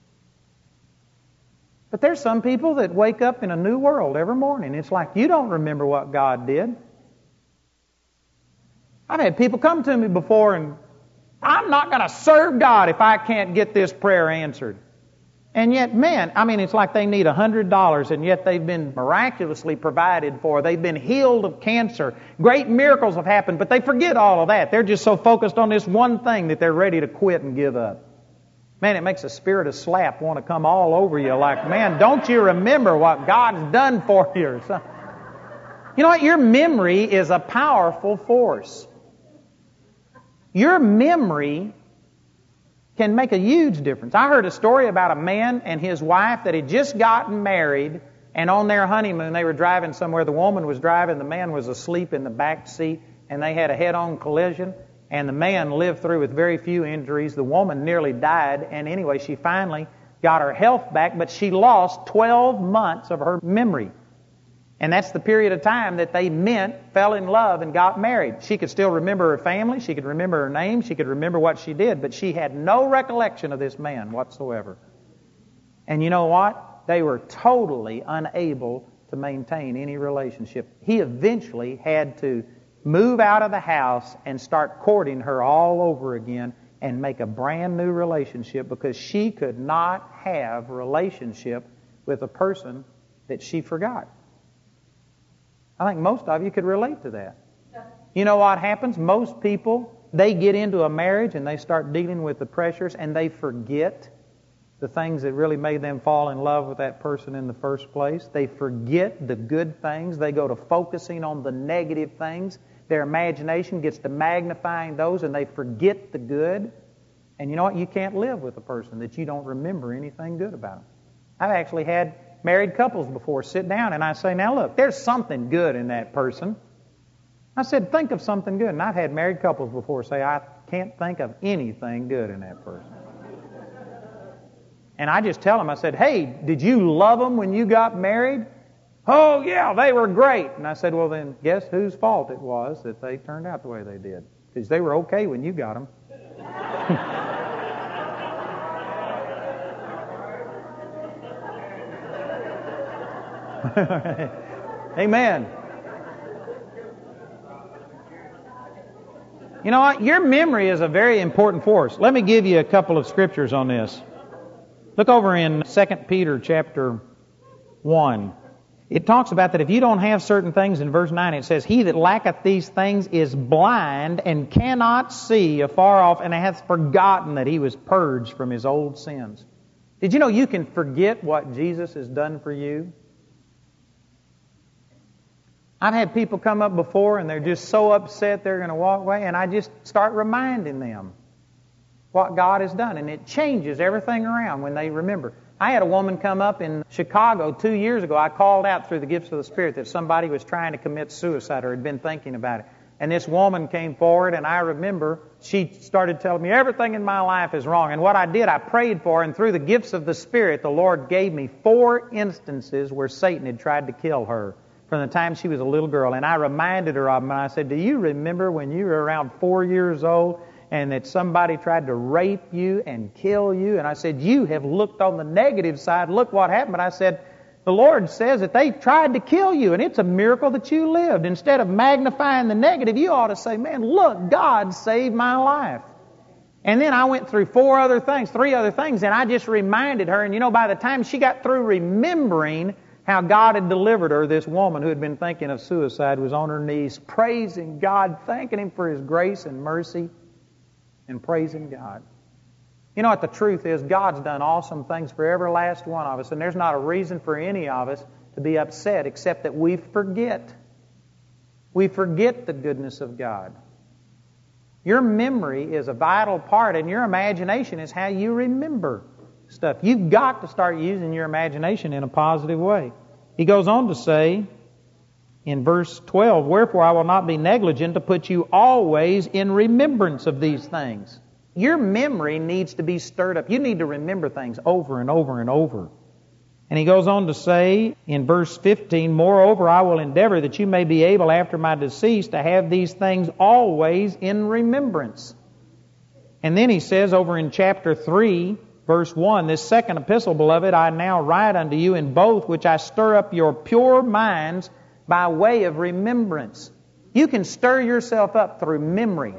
But there's some people that wake up in a new world every morning. It's like you don't remember what God did. I've had people come to me before and I'm not going to serve God if I can't get this prayer answered. And yet, man, I mean, it's like they need $100 and yet they've been miraculously provided for. They've been healed of cancer. Great miracles have happened, but they forget all of that. They're just so focused on this one thing that they're ready to quit and give up. Man, it makes a spirit of slap want to come all over you like, man, don't you remember what God's done for you? Or something. You know what? Your memory is a powerful force. Your memory can make a huge difference. I heard a story about a man and his wife that had just gotten married, and on their honeymoon they were driving somewhere. The woman was driving, the man was asleep in the back seat, and they had a head-on collision, and the man lived through with very few injuries. The woman nearly died, and anyway, she finally got her health back, but she lost 12 months of her memory. And that's the period of time that they fell in love, and got married. She could still remember her family, she could remember her name, she could remember what she did, but she had no recollection of this man whatsoever. And you know what? They were totally unable to maintain any relationship. He eventually had to move out of the house and start courting her all over again and make a brand new relationship, because she could not have a relationship with a person that she forgot. I think most of you could relate to that. You know what happens? Most people, they get into a marriage and they start dealing with the pressures, and they forget the things that really made them fall in love with that person in the first place. They forget the good things. They go to focusing on the negative things. Their imagination gets to magnifying those, and they forget the good. And you know what? You can't live with a person that you don't remember anything good about them. I've actually had married couples before sit down, and I say, now look, there's something good in that person. I said, think of something good. And I've had married couples before say, I can't think of anything good in that person. And I just tell them, I said, hey, did you love them when you got married? Oh, yeah, they were great. And I said, well, then guess whose fault it was that they turned out the way they did? Because they were okay when you got them. Amen. You know what? Your memory is a very important force. Let me give you a couple of scriptures on this. Look over in 2 Peter chapter 1. It talks about that if you don't have certain things, in verse 9 it says, he that lacketh these things is blind and cannot see afar off, and hath forgotten that he was purged from his old sins. Did you know you can forget what Jesus has done for you? I've had people come up before and they're just so upset they're going to walk away, and I just start reminding them what God has done, and it changes everything around when they remember. I had a woman come up in Chicago 2 years ago. I called out through the gifts of the Spirit that somebody was trying to commit suicide or had been thinking about it. And this woman came forward, and I remember she started telling me everything in my life is wrong. And what I did, I prayed for her, and through the gifts of the Spirit, the Lord gave me 4 instances where Satan had tried to kill her from the time she was a little girl. And I reminded her of them, and I said, do you remember when you were around 4 years old and that somebody tried to rape you and kill you? And I said, you have looked on the negative side. Look what happened. But I said, the Lord says that they tried to kill you, and it's a miracle that you lived. Instead of magnifying the negative, you ought to say, man, look, God saved my life. And then I went through 3 other things, and I just reminded her. And you know, by the time she got through remembering how God had delivered her, this woman who had been thinking of suicide was on her knees, praising God, thanking Him for His grace and mercy, and praising God. You know what the truth is? God's done awesome things for every last one of us, and there's not a reason for any of us to be upset except that we forget. We forget the goodness of God. Your memory is a vital part, and your imagination is how you remember stuff. You've got to start using your imagination in a positive way. He goes on to say in verse 12, wherefore I will not be negligent to put you always in remembrance of these things. Your memory needs to be stirred up. You need to remember things over and over and over. And he goes on to say in verse 15, moreover, I will endeavor that you may be able after my decease to have these things always in remembrance. And then he says over in chapter 3, verse 1, this second epistle, beloved, I now write unto you in both which I stir up your pure minds by way of remembrance. You can stir yourself up through memory.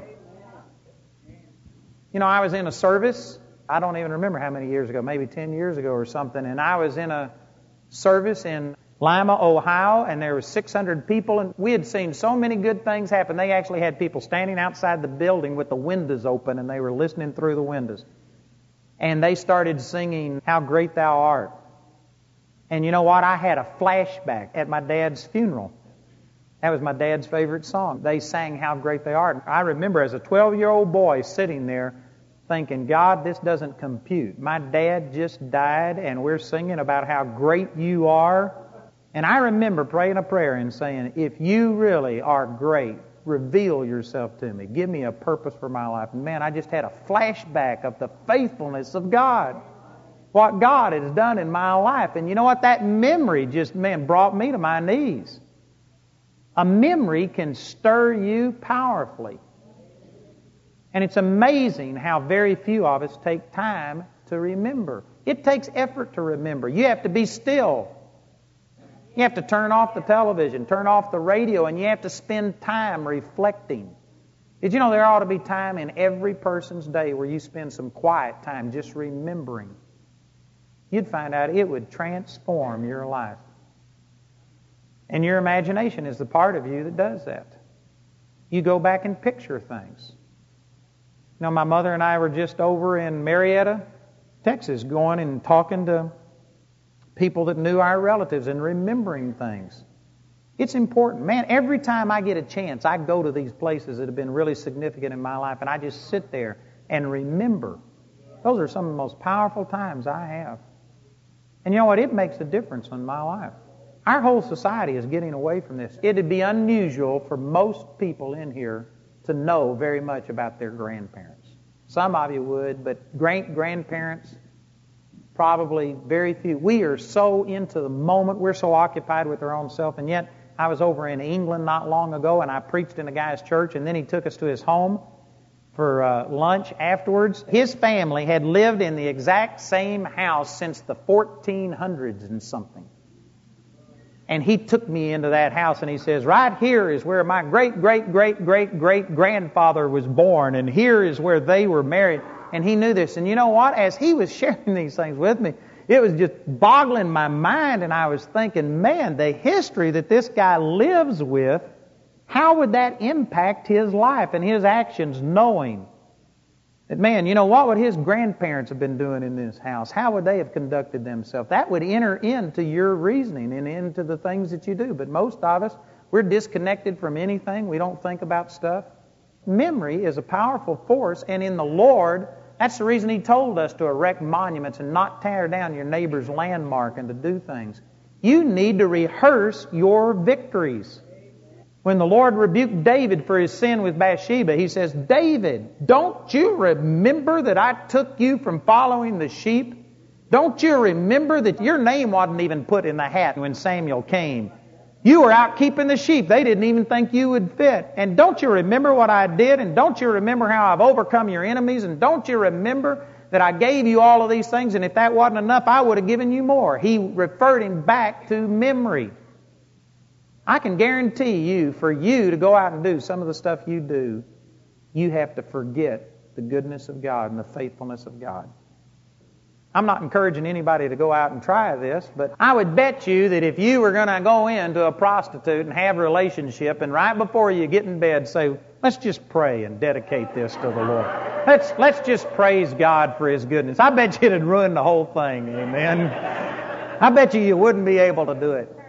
You know, I was in a service, I don't even remember how many years ago, maybe 10 years ago or something, and I was in a service in Lima, Ohio, and there were 600 people, and we had seen so many good things happen. They actually had people standing outside the building with the windows open, and they were listening through the windows. and they started singing How Great Thou Art. And you know what? I had a flashback at my dad's funeral. That was my dad's favorite song. They sang How Great They Are. I remember as a 12-year-old boy sitting there thinking, God, this doesn't compute. My dad just died and we're singing about how great you are. And I remember praying a prayer and saying, if you really are great, reveal yourself to me. Give me a purpose for my life. And man, I just had a flashback of the faithfulness of God. What God has done in my life. And you know what? That memory just, brought me to my knees. A memory can stir you powerfully. And it's amazing how very few of us take time to remember. It takes effort to remember. You have to be still. You have to turn off the television, turn off the radio, and you have to spend time reflecting. Did you know there ought to be time in every person's day where you spend some quiet time just remembering? You'd find out it would transform your life. And your imagination is the part of you that does that. You go back and picture things. You know, my mother and I were just over in Marietta, Texas, going and talking to people that knew our relatives and remembering things. It's important. Man, every time I get a chance, I go to these places that have been really significant in my life, and I just sit there and remember. Those are some of the most powerful times I have. And you know what? It makes a difference in my life. Our whole society is getting away from this. It would be unusual for most people in here to know very much about their grandparents. Some of you would, but great-grandparents, probably very few. We are so into the moment. We're so occupied with our own self. And yet, I was over in England not long ago, and I preached in a guy's church, and then he took us to his home for lunch afterwards. His family had lived in the exact same house since the 1400s and something. And he took me into that house, and he says, right here is where my great-great-great-great-great-grandfather was born, and here is where they were married. And he knew this. And you know what? As he was sharing these things with me, it was just boggling my mind, and I was thinking, man, the history that this guy lives with, how would that impact his life and his actions, knowing that, man, you know, what would his grandparents have been doing in this house? How would they have conducted themselves? That would enter into your reasoning and into the things that you do. But most of us, we're disconnected from anything. We don't think about stuff. Memory is a powerful force, and in the Lord, that's the reason He told us to erect monuments and not tear down your neighbor's landmark and to do things. You need to rehearse your victories. When the Lord rebuked David for his sin with Bathsheba, He says, David, don't you remember that I took you from following the sheep? Don't you remember that your name wasn't even put in the hat when Samuel came? You were out keeping the sheep. They didn't even think you would fit. And don't you remember what I did? And don't you remember how I've overcome your enemies? And don't you remember that I gave you all of these things? And if that wasn't enough, I would have given you more. He referred him back to memory. I can guarantee you, for you to go out and do some of the stuff you do, you have to forget the goodness of God and the faithfulness of God. I'm not encouraging anybody to go out and try this, but I would bet you that if you were going to go into a prostitute and have a relationship, and right before you get in bed say, let's just pray and dedicate this to the Lord. Let's just praise God for His goodness. I bet you it'd ruin the whole thing, amen. I bet you wouldn't be able to do it.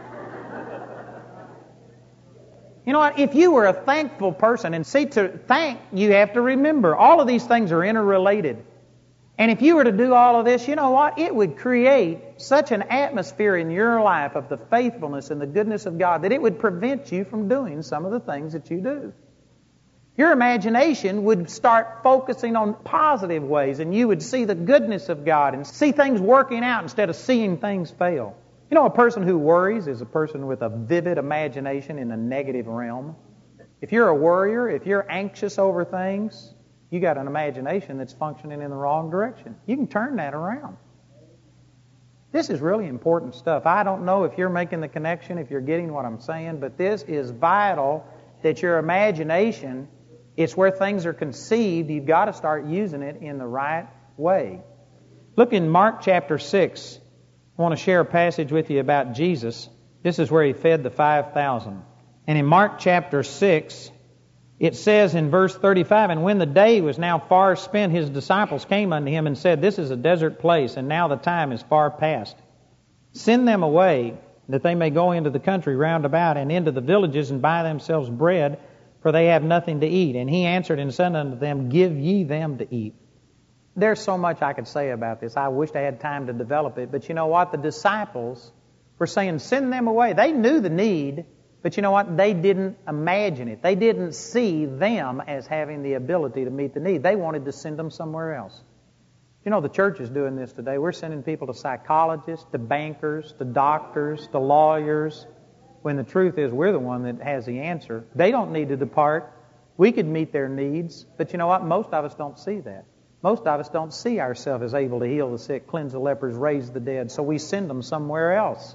You know what? If you were a thankful person, and see, to thank, you have to remember, all of these things are interrelated. And if you were to do all of this, you know what? It would create such an atmosphere in your life of the faithfulness and the goodness of God that it would prevent you from doing some of the things that you do. Your imagination would start focusing on positive ways, and you would see the goodness of God and see things working out instead of seeing things fail. You know, a person who worries is a person with a vivid imagination in a negative realm. If you're a worrier, if you're anxious over things, you got an imagination that's functioning in the wrong direction. You can turn that around. This is really important stuff. I don't know if you're making the connection, if you're getting what I'm saying, but this is vital that your imagination, it's where things are conceived. You've got to start using it in the right way. Look in Mark chapter 6. I want to share a passage with you about Jesus. This is where He fed the 5,000. And in Mark chapter 6, it says in verse 35, and when the day was now far spent, his disciples came unto him and said, this is a desert place, and now the time is far past. Send them away, that they may go into the country round about, and into the villages, and buy themselves bread, for they have nothing to eat. And he answered and said unto them, give ye them to eat. There's so much I could say about this. I wish I had time to develop it. But you know what? The disciples were saying, send them away. They knew the need, but you know what? They didn't imagine it. They didn't see them as having the ability to meet the need. They wanted to send them somewhere else. You know, the church is doing this today. We're sending people to psychologists, to bankers, to doctors, to lawyers, when the truth is we're the one that has the answer. They don't need to depart. We could meet their needs, but you know what? Most of us don't see that. Most of us don't see ourselves as able to heal the sick, cleanse the lepers, raise the dead, so we send them somewhere else.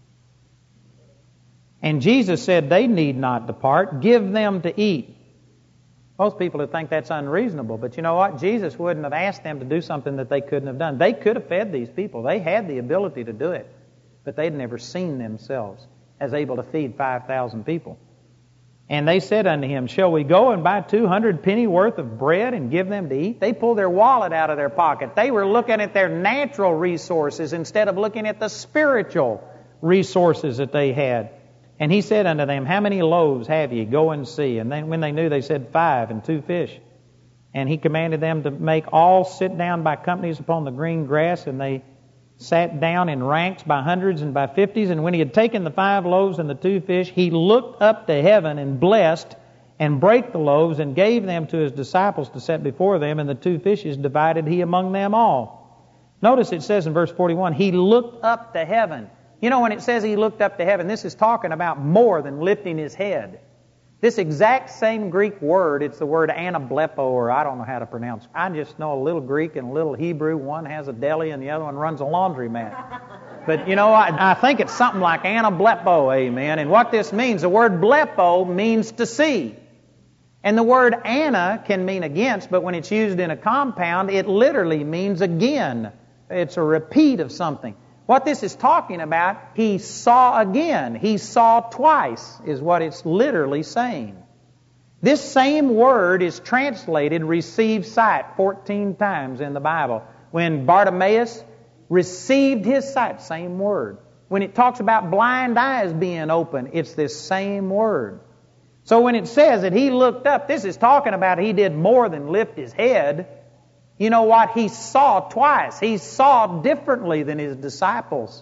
And Jesus said they need not depart. Give them to eat. Most people would think that's unreasonable, but you know what? Jesus wouldn't have asked them to do something that they couldn't have done. They could have fed these people. They had the ability to do it, but they'd never seen themselves as able to feed 5,000 people. And they said unto him, shall we go and buy 200 penny worth of bread and give them to eat? They pulled their wallet out of their pocket. They were looking at their natural resources instead of looking at the spiritual resources that they had. And he said unto them, how many loaves have ye? Go and see. And then when they knew, they said 5 and 2 fish. And he commanded them to make all sit down by companies upon the green grass, and they sat down in ranks by hundreds and by 50s. And when he had taken the 5 loaves and the 2 fish, he looked up to heaven and blessed and brake the loaves and gave them to his disciples to set before them, and the 2 fishes divided he among them all. Notice it says in verse 41, he looked up to heaven. You know, when it says he looked up to heaven, this is talking about more than lifting his head. This exact same Greek word, it's the word anablepo, or I don't know how to pronounce it. I just know a little Greek and a little Hebrew. One has a deli and the other one runs a laundromat. But you know, I think it's something like anablepo, amen. And what this means, the word blepo means to see. And the word ana can mean against, but when it's used in a compound, it literally means again. It's a repeat of something. What this is talking about, he saw again. He saw twice, is what it's literally saying. This same word is translated receive sight 14 times in the Bible. When Bartimaeus received his sight, same word. When it talks about blind eyes being open, it's this same word. So when it says that he looked up, this is talking about he did more than lift his head. You know what? He saw twice. He saw differently than his disciples.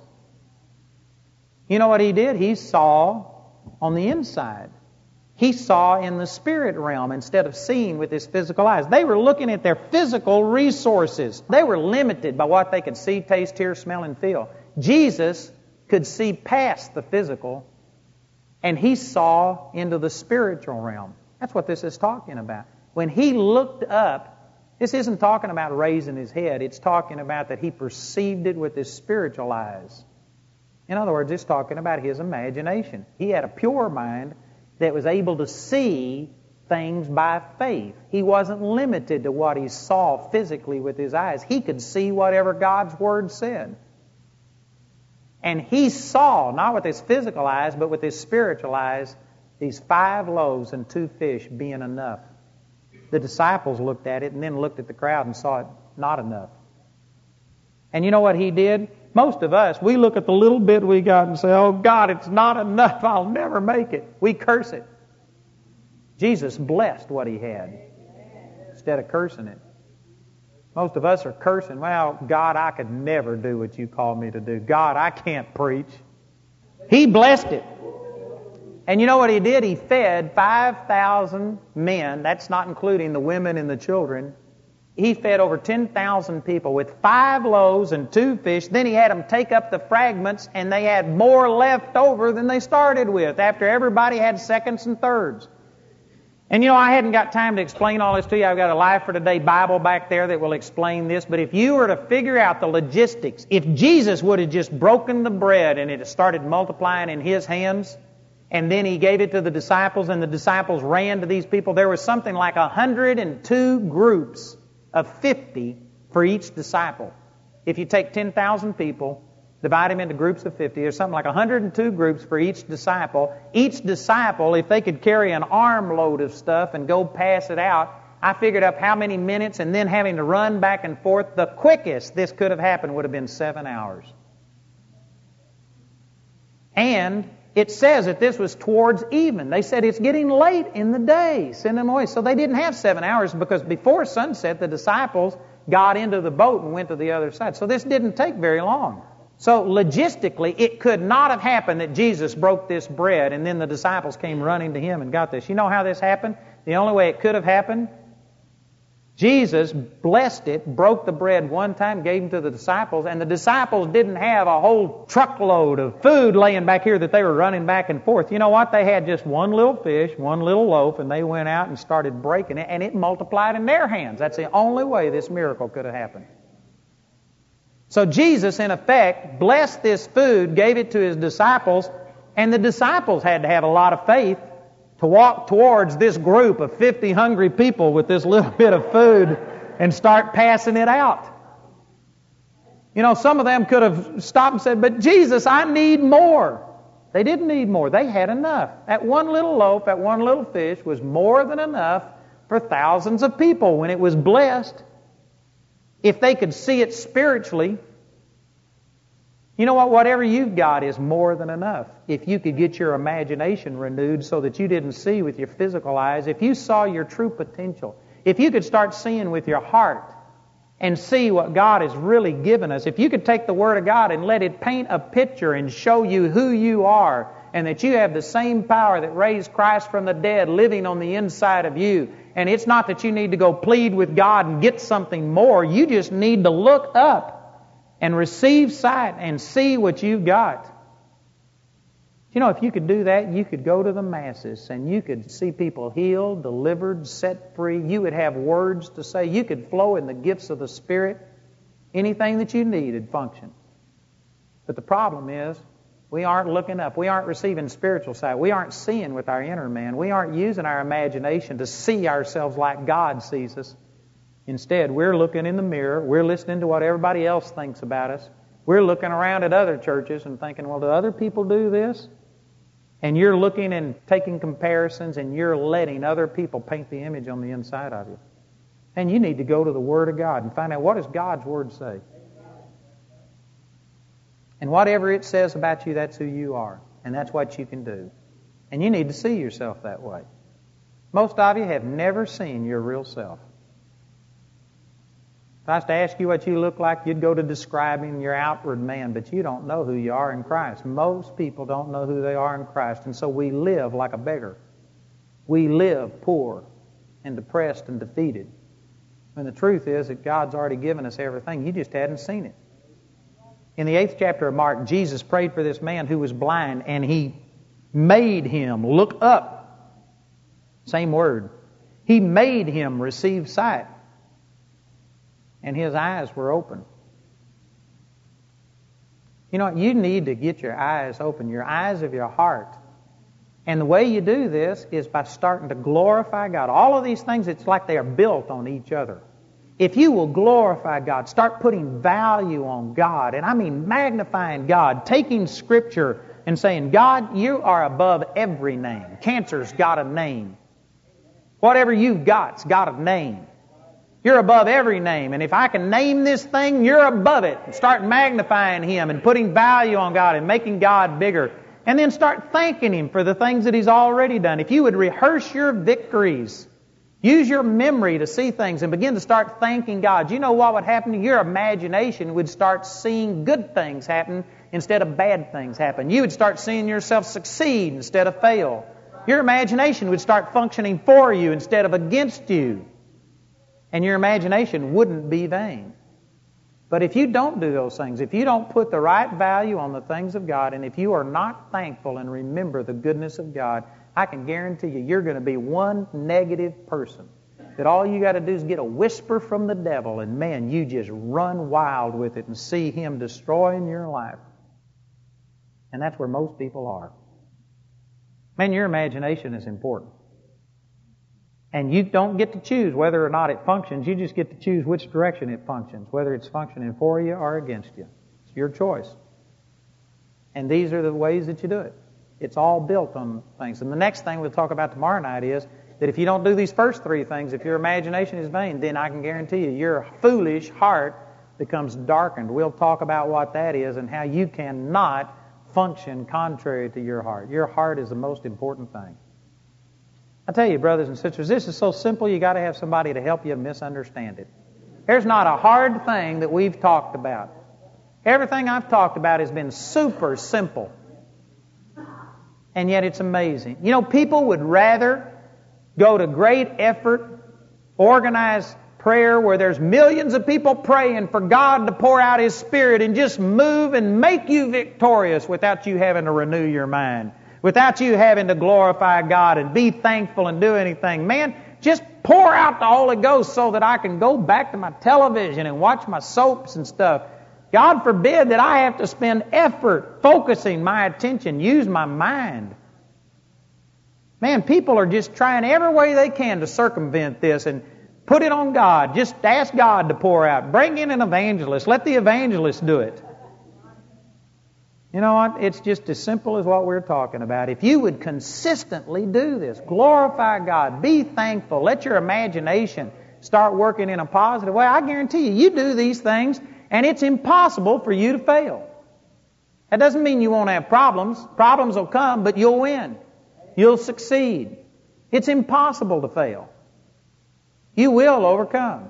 You know what he did? He saw on the inside. He saw in the spirit realm instead of seeing with his physical eyes. They were looking at their physical resources. They were limited by what they could see, taste, hear, smell, and feel. Jesus could see past the physical, and he saw into the spiritual realm. That's what this is talking about. When he looked up, this isn't talking about raising his head. It's talking about that he perceived it with his spiritual eyes. In other words, it's talking about his imagination. He had a pure mind that was able to see things by faith. He wasn't limited to what he saw physically with his eyes. He could see whatever God's Word said. And he saw, not with his physical eyes, but with his spiritual eyes, these 5 loaves and 2 fish being enough. The disciples looked at it and then looked at the crowd and saw it not enough. And you know what he did? Most of us, we look at the little bit we got and say, oh God, it's not enough. I'll never make it. We curse it. Jesus blessed what he had instead of cursing it. Most of us are cursing, well, God, I could never do what you call me to do. God, I can't preach. He blessed it. And you know what he did? He fed 5,000 men. That's not including the women and the children. He fed over 10,000 people with 5 loaves and 2 fish. Then he had them take up the fragments, and they had more left over than they started with after everybody had seconds and thirds. And you know, I hadn't got time to explain all this to you. I've got a Life for Today Bible back there that will explain this. But if you were to figure out the logistics, if Jesus would have just broken the bread and it had started multiplying in his hands, and then he gave it to the disciples, and the disciples ran to these people, there was something like 102 groups of 50 for each disciple. If you take 10,000 people, divide them into groups of 50. There's something like 102 groups for each disciple. Each disciple, if they could carry an armload of stuff and go pass it out, I figured up how many minutes, and then having to run back and forth, the quickest this could have happened would have been 7 hours. And it says that this was towards even. They said it's getting late in the day. Send them away. So they didn't have 7 hours, because before sunset, the disciples got into the boat and went to the other side. So this didn't take very long. So logistically, it could not have happened that Jesus broke this bread and then the disciples came running to Him and got this. You know how this happened? The only way it could have happened, Jesus blessed it, broke the bread one time, gave them to the disciples, and the disciples didn't have a whole truckload of food laying back here that they were running back and forth. You know what? They had just one little fish, one little loaf, and they went out and started breaking it, and it multiplied in their hands. That's the only way this miracle could have happened. So Jesus, in effect, blessed this food, gave it to His disciples, and the disciples had to have a lot of faith to walk towards this group of 50 hungry people with this little bit of food and start passing it out. You know, some of them could have stopped and said, "But Jesus, I need more." They didn't need more. They had enough. That one little loaf, that one little fish was more than enough for thousands of people when it was blessed. If they could see it spiritually, you know what? Whatever you've got is more than enough. If you could get your imagination renewed so that you didn't see with your physical eyes, if you saw your true potential, if you could start seeing with your heart and see what God has really given us, if you could take the Word of God and let it paint a picture and show you who you are and that you have the same power that raised Christ from the dead living on the inside of you, and it's not that you need to go plead with God and get something more, you just need to look up and receive sight and see what you've got. You know, if you could do that, you could go to the masses and you could see people healed, delivered, set free. You would have words to say. You could flow in the gifts of the Spirit. Anything that you need would function. But the problem is, we aren't looking up. We aren't receiving spiritual sight. We aren't seeing with our inner man. We aren't using our imagination to see ourselves like God sees us. Instead, we're looking in the mirror. We're listening to what everybody else thinks about us. We're looking around at other churches and thinking, well, do other people do this? And you're looking and taking comparisons, and you're letting other people paint the image on the inside of you. And you need to go to the Word of God and find out, what does God's Word say? And whatever it says about you, that's who you are. And that's what you can do. And you need to see yourself that way. Most of you have never seen your real self. If I was to ask you what you look like, you'd go to describing your outward man, but you don't know who you are in Christ. Most people don't know who they are in Christ, and so we live like a beggar. We live poor and depressed and defeated. And the truth is that God's already given us everything. You just hadn't seen it. In the 8th chapter of Mark, Jesus prayed for this man who was blind, and He made him look up. Same word. He made him receive sight. And his eyes were open. You know what? You need to get your eyes open, your eyes of your heart. And the way you do this is by starting to glorify God. All of these things, it's like they are built on each other. If you will glorify God, start putting value on God, and I mean magnifying God, taking Scripture and saying, God, you are above every name. Cancer's got a name. Whatever you've got's got a name. You're above every name. And if I can name this thing, you're above it. Start magnifying Him and putting value on God and making God bigger. And then start thanking Him for the things that He's already done. If you would rehearse your victories, use your memory to see things and begin to start thanking God, you know what would happen? Your imagination would start seeing good things happen instead of bad things happen. You would start seeing yourself succeed instead of fail. Your imagination would start functioning for you instead of against you. And your imagination wouldn't be vain. But if you don't do those things, if you don't put the right value on the things of God, and if you are not thankful and remember the goodness of God, I can guarantee you, you're going to be one negative person. That all you got to do is get a whisper from the devil, and man, you just run wild with it and see him destroying your life. And that's where most people are. Man, your imagination is important. And you don't get to choose whether or not it functions. You just get to choose which direction it functions, whether it's functioning for you or against you. It's your choice. And these are the ways that you do it. It's all built on things. And the next thing we'll talk about tomorrow night is that if you don't do these first three things, if your imagination is vain, then I can guarantee you your foolish heart becomes darkened. We'll talk about what that is and how you cannot function contrary to your heart. Your heart is the most important thing. I tell you, brothers and sisters, this is so simple you got to have somebody to help you misunderstand it. There's not a hard thing that we've talked about. Everything I've talked about has been super simple. And yet it's amazing. You know, people would rather go to great effort, organize prayer where there's millions of people praying for God to pour out His Spirit and just move and make you victorious without you having to renew your mind, without you having to glorify God and be thankful and do anything. Man, just pour out the Holy Ghost so that I can go back to my television and watch my soaps and stuff. God forbid that I have to spend effort focusing my attention, use my mind. Man, people are just trying every way they can to circumvent this and put it on God. Just ask God to pour out. Bring in an evangelist. Let the evangelist do it. You know what? It's just as simple as what we're talking about. If you would consistently do this, glorify God, be thankful, let your imagination start working in a positive way, I guarantee you, you do these things and it's impossible for you to fail. That doesn't mean you won't have problems. Problems will come, but you'll win. You'll succeed. It's impossible to fail. You will overcome.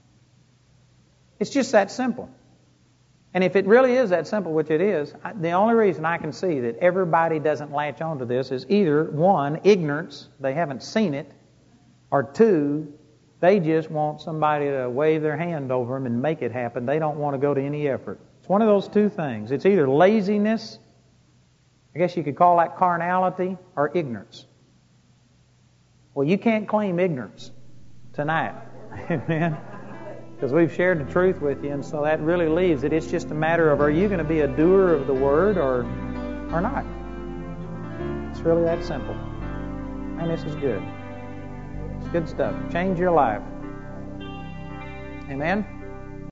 It's just that simple. And if it really is that simple, which it is, the only reason I can see that everybody doesn't latch on to this is either, one, ignorance, they haven't seen it, or two, they just want somebody to wave their hand over them and make it happen. They don't want to go to any effort. It's one of those two things. It's either laziness, I guess you could call that carnality, or ignorance. Well, you can't claim ignorance tonight. Amen. Because we've shared the truth with you, and so that really leaves it. It's just a matter of, are you going to be a doer of the Word or not? It's really that simple. And this is good. It's good stuff. Change your life. Amen?